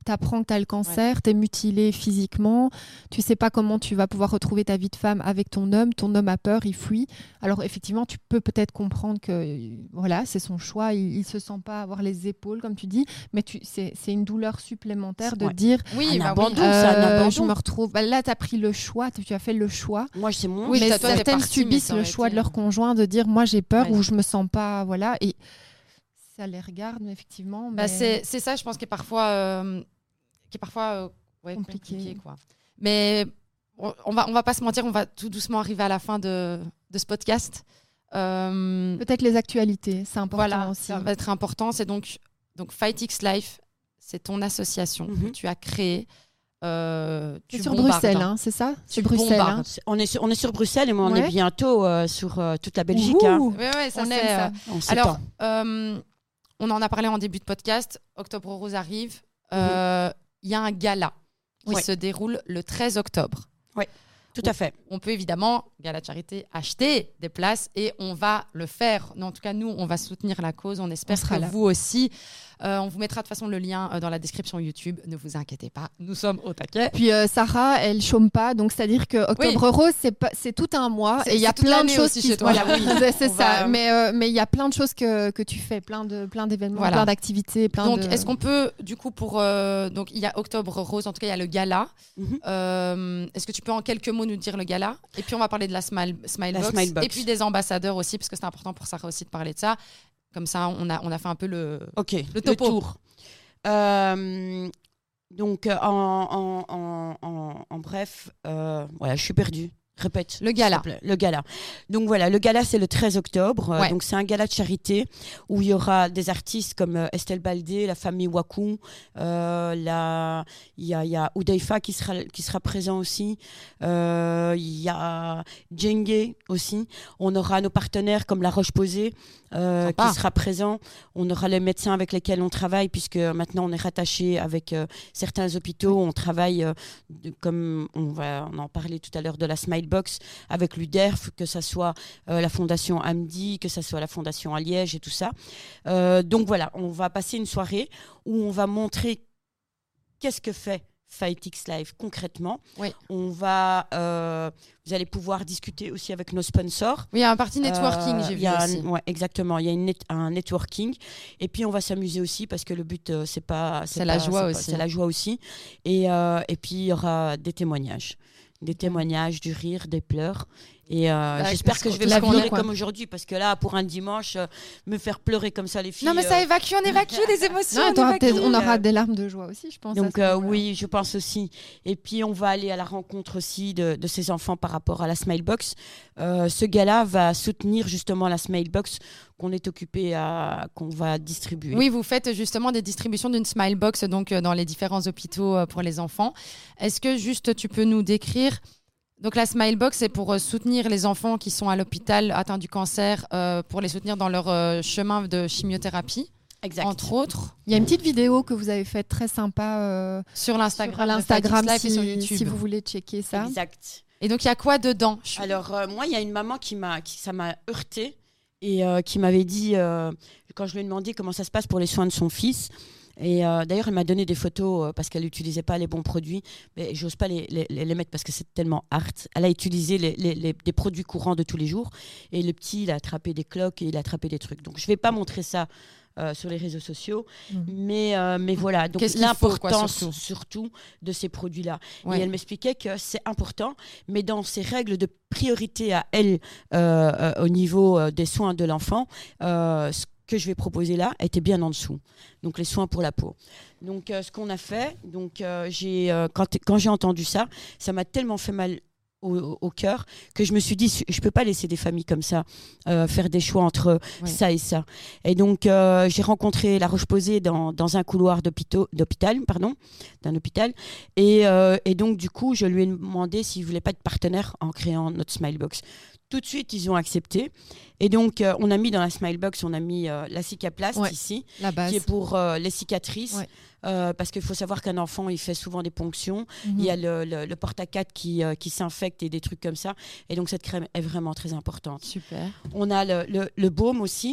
t'apprends que tu as le cancer, ouais. tu es mutilé physiquement, tu sais pas comment tu vas pouvoir retrouver ta vie de femme avec ton homme, ton homme a peur, il fuit. Alors effectivement, tu peux peut-être comprendre que voilà, c'est son choix, il, il se sent pas avoir les épaules comme tu dis, mais tu, c'est, c'est une douleur supplémentaire de ouais. dire oui, bah, abandon, euh, ça, un abandon. Je me retrouve. Bah, là, tu as pris le choix, tu as fait le choix. Moi, c'est mon. Oui, mais toi, certaines partie, subissent mais le choix été... de leur conjoint de dire moi j'ai peur ouais. ou je me sens pas, voilà, et ça les regarde effectivement. Mais... Bah, c'est, c'est ça, je pense, qui est parfois, euh, qui est parfois euh, ouais, compliqué. compliqué, quoi. Mais on, on va, on va pas se mentir, on va tout doucement arriver à la fin de, de ce podcast. Euh, Peut-être les actualités, c'est important voilà, aussi. Ça va être important. C'est donc, donc Fight X Life, c'est ton association mm-hmm. que tu as créée. Euh, c'est sur Bruxelles, hein, c'est ça C'est Bruxelles. Hein. On, est sur, on est sur Bruxelles et on ouais. est bientôt euh, sur euh, toute la Belgique. Ouh, hein. Oui, ouais, ça on c'est, aime ça. Euh, on alors, euh, on en a parlé en début de podcast. Octobre Rose arrive. Il mm-hmm. euh, y a un gala qui ouais. se déroule le treize octobre. Oui, tout à fait. On peut évidemment, gala de charité, acheter des places et on va le faire. En tout cas, nous, on va soutenir la cause. On espère on que là. vous aussi. Euh, on vous mettra de toute façon le lien euh, dans la description YouTube. Ne vous inquiétez pas, nous sommes au taquet. Puis euh, Sarah, elle chôme pas, donc c'est-à-dire que Octobre oui. Rose, c'est, pas, c'est tout un mois c'est, et il y a plein de choses qui se passent. Voilà, oui, c'est, c'est ça. Va... Mais il euh, y a plein de choses que, que tu fais, plein de plein d'événements, voilà. plein d'activités, plein donc, de. Donc, est-ce qu'on peut du coup pour euh, donc il y a Octobre Rose, en tout cas il y a le gala. Mm-hmm. Euh, est-ce que tu peux en quelques mots nous dire le gala? Et puis on va parler de la Smile, smile, la box, smile Box et puis des ambassadeurs aussi parce que c'est important pour Sarah aussi de parler de ça. Comme ça, on a on a fait un peu le okay, le topo. Le tour. Euh, donc en, en, en, en, en bref, euh, voilà, je suis perdue. Répète. Le gala. Le gala. Donc voilà, le gala c'est le treize octobre. Ouais. Donc c'est un gala de charité où il y aura des artistes comme euh, Estelle Baldé, la famille Wakou, euh, la... il y a, il y a Oudaifa qui sera qui sera présent aussi. Euh, il y a Djengue aussi. On aura nos partenaires comme La Roche-Posay euh, qui sera présent. On aura les médecins avec lesquels on travaille puisque maintenant on est rattaché avec euh, certains hôpitaux. On travaille euh, de, comme on va on en parlait tout à l'heure de la Smile Box avec l'U D E R F, que ça soit euh, la fondation Amdi, que ça soit la fondation à Liège et tout ça. Euh, donc voilà, on va passer une soirée où on va montrer qu'est-ce que fait Fight X Life concrètement. Oui. On va, euh, vous allez pouvoir discuter aussi avec nos sponsors. Oui, il y a un parti networking, euh, j'ai vu a aussi. Un, ouais, exactement, il y a une net, un networking. Et puis on va s'amuser aussi parce que le but, euh, c'est pas... C'est, c'est la pas, joie c'est aussi. Pas, c'est la joie aussi. Et, euh, et puis il y aura des témoignages. Des témoignages, du rire, des pleurs. Et euh, bah, j'espère que je vais pas pleurer comme aujourd'hui, parce que là, pour un dimanche, euh, me faire pleurer comme ça, les filles... Non, mais ça euh... évacue, on évacue les émotions. Non, on, évacue. on aura des larmes de joie aussi, je pense. Donc euh, oui, je pense aussi. Et puis, on va aller à la rencontre aussi de, de ces enfants par rapport à la Smile Box. Euh, ce gars-là va soutenir justement la Smile Box qu'on est occupé à... qu'on va distribuer. Oui, vous faites justement des distributions d'une Smile Box donc, euh, dans les différents hôpitaux euh, pour les enfants. Est-ce que juste tu peux nous décrire... Donc la Smile Box, c'est pour euh, soutenir les enfants qui sont à l'hôpital atteints du cancer, euh, pour les soutenir dans leur euh, chemin de chimiothérapie, exact. Entre autres. Il y a une petite vidéo que vous avez faite très sympa euh, sur l'Instagram, sur l'Instagram Live si, et sur YouTube. Si vous voulez checker ça. Exact. Et donc il y a quoi dedans? Alors euh, moi, il y a une maman qui m'a, qui, ça m'a heurtée et euh, qui m'avait dit, euh, quand je lui ai demandé comment ça se passe pour les soins de son fils. Et euh, d'ailleurs, elle m'a donné des photos euh, parce qu'elle n'utilisait pas les bons produits. Mais j'ose pas les, les, les mettre parce que c'est tellement hard. Elle a utilisé les, les, les, des produits courants de tous les jours. Et le petit, il a attrapé des cloques et il a attrapé des trucs. Donc, je ne vais pas montrer ça euh, sur les réseaux sociaux. Mmh. Mais, euh, mais voilà. Donc, Qu'est-ce l'importance faut, quoi, surtout, surtout de ces produits-là. Ouais. Et elle m'expliquait que c'est important, mais dans ses règles de priorité à elle euh, euh, au niveau euh, des soins de l'enfant, euh, ce que je vais proposer là était bien en dessous. Donc les soins pour la peau. Donc euh, ce qu'on a fait, donc euh, j'ai euh, quand, quand j'ai entendu ça, ça m'a tellement fait mal au, au, au cœur que je me suis dit je peux pas laisser des familles comme ça euh, faire des choix entre ouais. ça et ça. Et donc euh, j'ai rencontré La Roche-Posay dans, dans un couloir d'hôpital, pardon, d'un hôpital. Et, euh, et donc du coup je lui ai demandé s'il voulait pas être partenaire en créant notre Smile Box. Tout de suite, ils ont accepté. Et donc, euh, on a mis dans la Smile Box, on a mis euh, la Cicaplast ouais, ici, la base. Qui est pour euh, les cicatrices. Ouais. Euh, parce qu'il faut savoir qu'un enfant, il fait souvent des ponctions. Mm-hmm. Il y a le, le, le porte-à-quatre qui, euh, qui s'infecte et des trucs comme ça. Et donc, cette crème est vraiment très importante. Super. On a le, le, le baume aussi.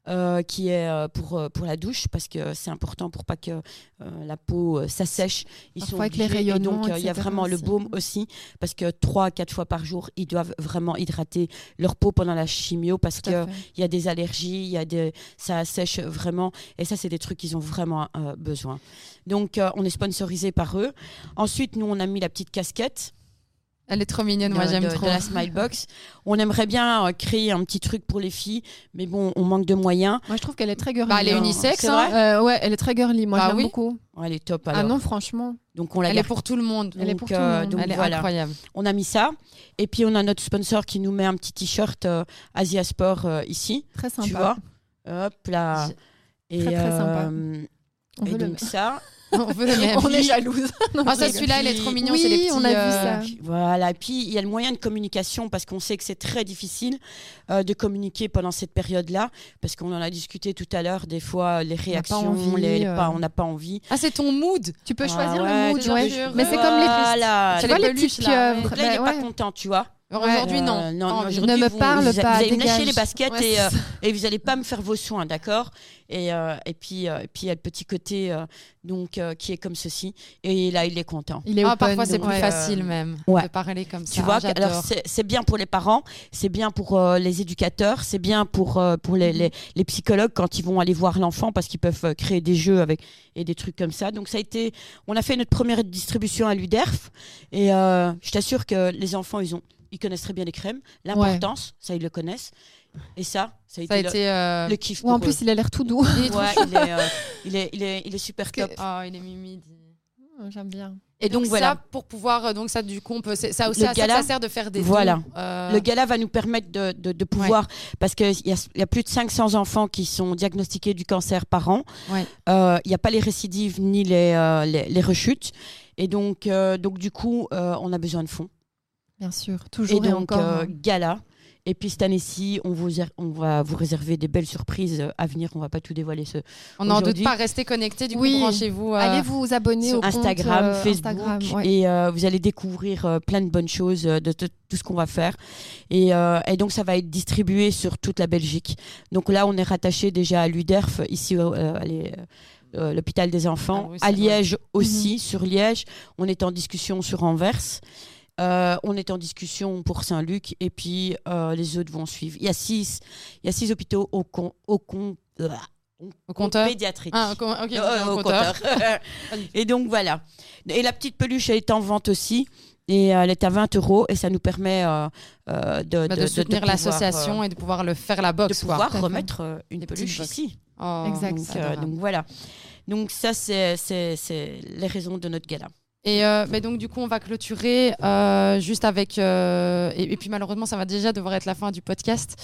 euh, qui est euh, pour, euh, pour la douche, parce que c'est important pour pas que euh, la peau euh, s'assèche. Ils Parfois sont avec les obligés. Et rayonnements, donc, euh, il y a et cetera vraiment le aussi. baume aussi, parce que trois à quatre fois par jour, ils doivent vraiment hydrater leur peau pendant la chimio, parce Tout à qu'il fait. y a des allergies, il y a des... ça assèche vraiment. Et ça, c'est des trucs qu'ils ont vraiment euh, besoin. Donc, euh, on est sponsorisé par eux. Ensuite, nous, on a mis la petite casquette. Elle est trop mignonne, De, moi j'aime de- trop. de la Smilebox. On aimerait bien euh, créer un petit truc pour les filles, mais bon, on manque de moyens. Moi, je trouve qu'elle est très girly. Bah, elle est hein. unisexe, C'est hein. vrai Euh, ouais, elle est très girly. Moi, Bah je l'aime oui. beaucoup. Ouais, elle est top alors. Ah non, franchement. Donc on la Elle est garde. pour tout le monde. Elle est Donc, pour tout le monde. donc Elle est voilà. incroyable. On a mis ça. Et puis on a notre sponsor qui nous met un petit t-shirt euh, Asia Sport euh, ici. Très sympa. Tu vois Hop là. Et, Très, très sympa. euh, On et veut le donc ça. On veut le même. On est jalouse. Ah, ça, celui-là, il est trop mignon. Oui, c'est les petits, on a vu euh, ça. Voilà, et puis il y a le moyen de communication, parce qu'on sait que c'est très difficile euh, de communiquer pendant cette période-là, parce qu'on en a discuté tout à l'heure, des fois les réactions, envie, les, les euh. pas, on n'a pas envie. Ah, c'est ton mood. Tu peux Ah choisir ouais, le mood. tu ouais. peux- Mais c'est comme les Voilà. Tu C'est vois les les peluches, petites là, pieuvres. Donc là, il n'est bah pas ouais. content, tu vois. Aujourd'hui, non. Euh, non, Pas non, envie. aujourd'hui, Ne me vous, parle vous, pas, Vous allez me dégage. lâcher les baskets Ouais, et, euh, c'est ça. et vous n'allez pas me faire vos soins, d'accord et, euh, et puis, euh, et puis il y a le petit côté euh, donc, euh, qui est comme ceci. Et là, il est content. Il est Ah, open, parfois, c'est donc, plus ouais. facile même ouais. de parler comme ça. Tu vois, J'adore. alors c'est, c'est bien pour les parents, c'est bien pour euh, les éducateurs, c'est bien pour, euh, pour les, les, les psychologues quand ils vont aller voir l'enfant, parce qu'ils peuvent euh, créer des jeux avec, et des trucs comme ça. Donc ça a été, on a fait notre première distribution à l'U D E R F, et euh, je t'assure que les enfants, ils ont, ils connaissent très bien les crèmes, l'importance, ça ils le connaissent, et ça, ça a été, Ça a le, été. euh, le kiff Ou en pour plus, eux. il a l'air tout doux. il est trop Ouais, chou. il est, euh, il est, il est, il est super top. Oh, il est mimi. J'aime bien. Et donc, Donc voilà. ça, pour pouvoir, euh, donc ça du coup, on peut, c'est- ça aussi, Le à ça que gala, ça sert de faire des voilà. dons, euh, Le gala va nous permettre de, de, de pouvoir, parce qu'il y a, il y a plus de cinq cents enfants qui sont diagnostiqués du cancer par an. Ouais. Euh, Il n'y a pas les récidives ni les, euh, les, les rechutes. Et donc, euh, donc du coup, euh, on a besoin de fonds. Bien sûr, Et toujours et, donc, encore. euh, hein. gala. Et puis cette année-ci, on, vous, on va vous réserver des belles surprises à venir. On ne va pas tout dévoiler. Ce... on n'en doute aujourd'hui. pas, restez connectés, du coup, Oui. branchez-vous. euh, Allez vous abonner sur au compte, Instagram, euh, Facebook, Instagram, ouais. et euh, vous allez découvrir euh, plein de bonnes choses euh, de, de tout ce qu'on va faire. Et, euh, et donc, ça va être distribué sur toute la Belgique. Donc là, on est rattaché déjà à l'U D E R F, ici, euh, allez, euh, l'hôpital des enfants. Ah oui, c'est à vrai. Liège aussi, sur Liège. On est en discussion sur Anvers. Euh, on est en discussion pour Saint-Luc, et puis euh, les autres vont suivre. Il y a six, il y a six hôpitaux au, con, au, con, euh, Au compteur pédiatrique. Ah, ok, ok, Euh, au au compteur. compteur. Et donc voilà. Et la petite peluche, elle est en vente aussi. Et euh, elle est à vingt euros, et ça nous permet euh, euh, de, Bah, de, de soutenir pouvoir, l'association euh, et de pouvoir le faire la de boxe, quoi. pouvoir Tout à fait. remettre euh, une Des peluche petites boxes. ici. Oh, Exact. Donc, c'est euh, adorable. donc voilà. Donc ça, c'est, c'est, c'est les raisons de notre gala. Et euh, mais donc du coup on va clôturer euh, juste avec euh, et, et puis malheureusement ça va déjà devoir être la fin du podcast.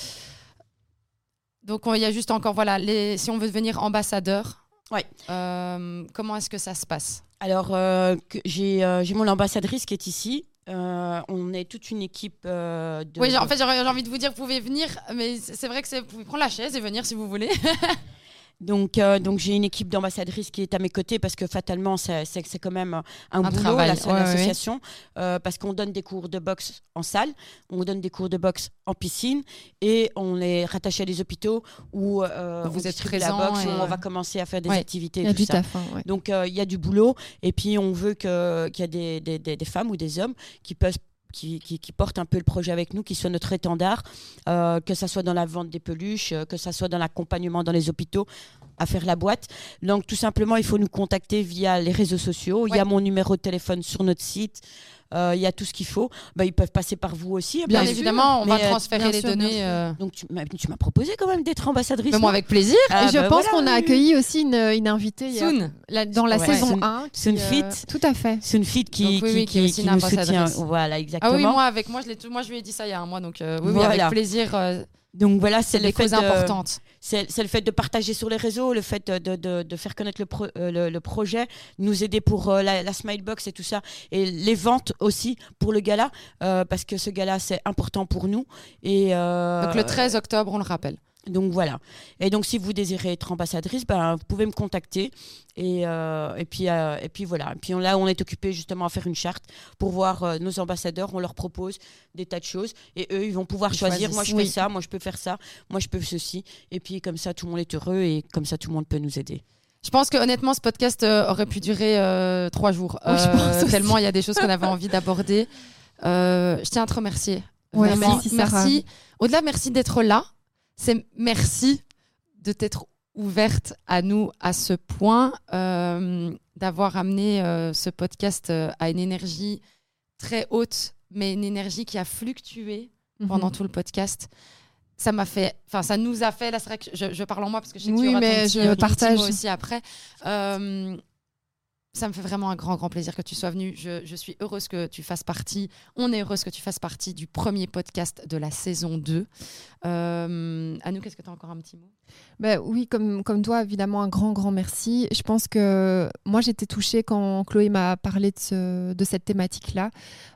Donc on- il y a juste encore voilà les, si on veut devenir ambassadeur. Ouais. euh, comment est-ce que ça se passe? Alors, euh, que j'ai, euh, j'ai mon ambassadrice qui est ici. Euh, on est toute une équipe euh, de... Oui, j'ai- en de- fait j'ai j'ai envie de vous dire vous pouvez venir, mais c'est c'est vrai que c'est, vous pouvez prendre la chaise et venir si vous voulez. Donc, euh, donc j'ai une équipe d'ambassadrices qui est à mes côtés, parce que fatalement, c'est, c'est, c'est quand même un, Un boulot, travail, la- ouais, l'association, euh, parce qu'on donne des cours de boxe en salle, on donne des cours de boxe en piscine, et on est rattaché à des hôpitaux où euh, Vous on êtes distribue la présents boxe, et- où on va commencer à faire des Ouais. activités Il et y a tout du ça. taf. hein, ouais. Donc euh, il y a du boulot, et puis on veut que, qu'il y ait des, des, des, des femmes ou des hommes qui peuvent Qui, qui, qui portent un peu le projet avec nous, qui soit notre étendard, euh, que ça soit dans la vente des peluches, euh, que ça soit dans l'accompagnement dans les hôpitaux, à faire la boîte. Donc tout simplement, il faut nous contacter via les réseaux sociaux. Il y a Ouais. mon numéro de téléphone sur notre site. Euh, il y a tout ce qu'il faut. Bah, ils peuvent passer par vous aussi. Bien sûr. évidemment, on Mais, va euh, transférer bien les sûr, bien données. sûr. euh, Donc tu m'as, tu m'as proposé quand même d'être ambassadrice. Mais moi non avec plaisir. Ah, Et je bah pense voilà, qu'on a oui. accueilli aussi une, une invitée il y a- Soon. la- dans la Ouais. saison Soon- un. qui, Soon euh, Fit. Tout à fait. C'est une fille qui, Donc, oui, qui, oui, qui est aussi une nous soutient. ambassadrice. Voilà, exactement. Ah oui, moi avec moi je l'ai tout- moi je lui ai dit ça il y a un mois, donc euh, oui, oui, Voilà. avec plaisir. euh, Donc voilà, c'est c'est le des fait causes de- importantes. C'est, c'est le fait de partager sur les réseaux, le fait de, de, de faire connaître le, pro, euh, le, le projet, nous aider pour euh, la, la Smilebox et tout ça, et les ventes aussi pour le gala, euh, parce que ce gala c'est important pour nous. Et euh, Donc le treize octobre, on le rappelle. Donc voilà. Et donc si vous désirez être ambassadrice, ben, vous pouvez me contacter. Et, euh, et, puis, euh, et puis voilà. Et puis là, on est occupé justement à faire une charte pour voir euh, nos ambassadeurs. On leur propose des tas de choses. Et eux, ils vont pouvoir ils choisir. Moi, je oui. fais ça. Moi, je peux faire ça. Moi, je peux ceci. Et puis comme ça, tout le monde est heureux. Et comme ça, tout le monde peut nous aider. Je pense que honnêtement, ce podcast euh, aurait pu durer euh, trois jours. Oui, je euh, pense tellement il y a des choses qu'on avait envie d'aborder. Euh, je tiens à te remercier. Ouais, Vraiment, merci, merci. Au-delà, merci d'être là. C'est merci de t'être ouverte à nous à ce point, euh, d'avoir amené euh, ce podcast euh, à une énergie très haute, mais une énergie qui a fluctué mm-hmm. pendant tout le podcast. Ça m'a fait, enfin ça nous a fait. Là, c'est vrai que je, je parle en moi parce que je sais que oui, tu auras mais ton petit, je euh, partage ton petit mot aussi après. Euh, Ça me fait vraiment un grand, grand plaisir que tu sois venu. Je, je suis heureuse que tu fasses partie, on est heureuse que tu fasses partie du premier podcast de la saison deux. Euh, Anouk, est-ce que tu as encore un petit mot ? Ben oui, comme, comme toi, évidemment, un grand, grand merci. Je pense que moi, j'étais touchée quand Chloé m'a parlé de, ce, de cette thématique-là.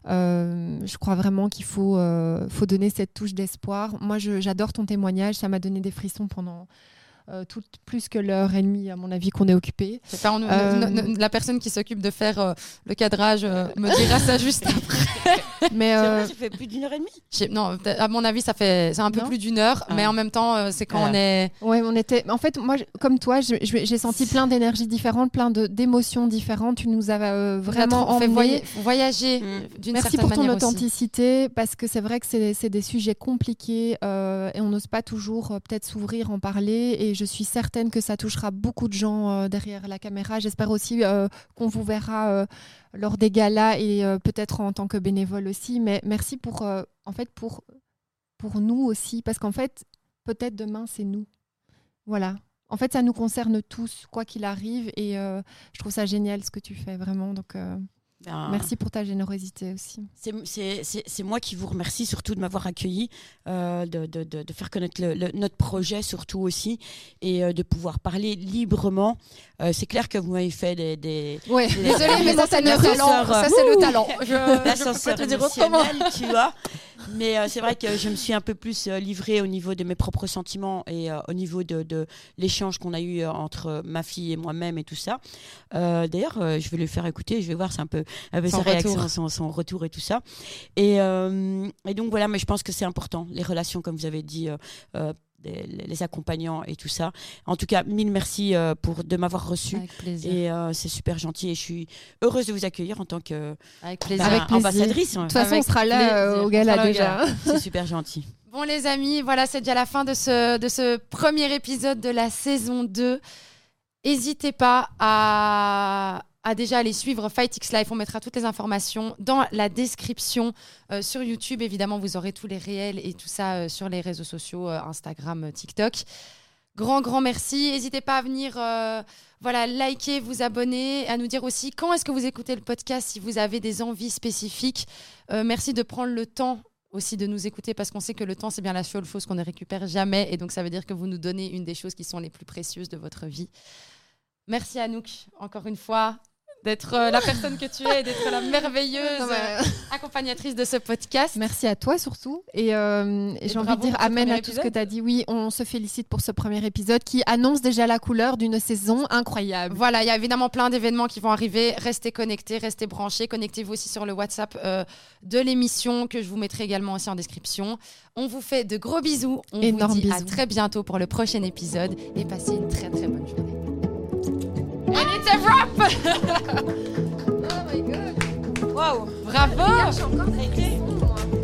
Euh, je crois vraiment qu'il faut, euh, faut donner cette touche d'espoir. Moi, je, j'adore ton témoignage. Ça m'a donné des frissons pendant... Euh, tout, plus que l'heure et demie, à mon avis, qu'on est occupé. C'est pas, on, euh... ne, ne, la personne qui s'occupe de faire euh, le cadrage euh, me dira ça juste après. Mais euh... c'est vrai, ça fait plus d'une heure et demie. Non, à mon avis, ça fait c'est un peu non plus d'une heure, ah. mais en même temps, euh, c'est quand ah. on est. Ouais, on était. En fait, moi, comme toi, je, je, j'ai senti plein d'énergies différentes, plein de d'émotions différentes. Tu nous as euh, vraiment on fait emmené voyager mmh. d'une Merci certaine pour ton manière authenticité, aussi. Parce que c'est vrai que c'est, c'est des sujets compliqués euh, et on n'ose pas toujours euh, peut-être s'ouvrir, en parler. Et je suis certaine que ça touchera beaucoup de gens euh, derrière la caméra. J'espère aussi euh, qu'on vous verra euh, lors des galas et euh, peut-être en tant que bénévole aussi. Mais merci pour, euh, en fait, pour, pour nous aussi, parce qu'en fait, peut-être demain, c'est nous. Voilà. En fait, ça nous concerne tous, quoi qu'il arrive. Et euh, je trouve ça génial ce que tu fais, vraiment. Donc, euh, ben, merci pour ta générosité aussi. C'est, c'est, c'est, c'est moi qui vous remercie surtout de m'avoir accueilli, euh, de, de, de, de faire connaître le, le, notre projet surtout aussi, et euh, de pouvoir parler librement. Euh, c'est clair que vous m'avez fait des... des ouais. des Désolée, mais ça c'est le talent. Ça, c'est le talent. Je, l'ascenseur émotionnel, tu vois. Mais euh, c'est vrai que je me suis un peu plus euh, livrée au niveau de mes propres sentiments et euh, au niveau de, de l'échange qu'on a eu euh, entre ma fille et moi-même et tout ça. Euh, d'ailleurs, euh, je vais lui faire écouter, je vais voir c'est un peu, un peu sa réaction, son, son retour et tout ça. Et, euh, et donc voilà, mais je pense que c'est important, les relations, comme vous avez dit, euh, euh, Les, les accompagnants et tout ça. En tout cas, mille merci euh, pour, de m'avoir reçu. Avec plaisir. Et euh, c'est super gentil et je suis heureuse de vous accueillir en tant que Avec plaisir. bah, Avec plaisir. ambassadrice. De toute façon, on sera là euh, au gala déjà. C'est super gentil. Bon les amis, voilà, c'est déjà la fin de ce, de ce premier épisode de la saison deux. N'hésitez pas à... à déjà aller suivre FightX Life. On mettra toutes les informations dans la description euh, sur YouTube. Évidemment, vous aurez tous les réels et tout ça euh, sur les réseaux sociaux, euh, Instagram, TikTok. Grand, grand merci. N'hésitez pas à venir euh, voilà, liker, vous abonner, à nous dire aussi quand est-ce que vous écoutez le podcast, si vous avez des envies spécifiques. Euh, merci de prendre le temps aussi de nous écouter parce qu'on sait que le temps, c'est bien la seule chose qu'on ne récupère jamais. Et donc, ça veut dire que vous nous donnez une des choses qui sont les plus précieuses de votre vie. Merci Anouk, encore une fois, d'être euh, la personne que tu es, d'être la merveilleuse non, mais... accompagnatrice de ce podcast. Merci à toi surtout. Et, euh, et, et j'ai envie de dire amen à tout épisode. Ce que tu as dit. Oui, on se félicite pour ce premier épisode qui annonce déjà la couleur d'une saison incroyable. Voilà, il y a évidemment plein d'événements qui vont arriver. Restez connectés, restez branchés. Connectez-vous aussi sur le WhatsApp euh, de l'émission que je vous mettrai également aussi en description. On vous fait de gros bisous. On Énorme vous dit bisous. À très bientôt pour le prochain épisode et passez une très très bonne journée. And it's a wrap! Oh my god! Wow! Bravo! Je suis encore traitée.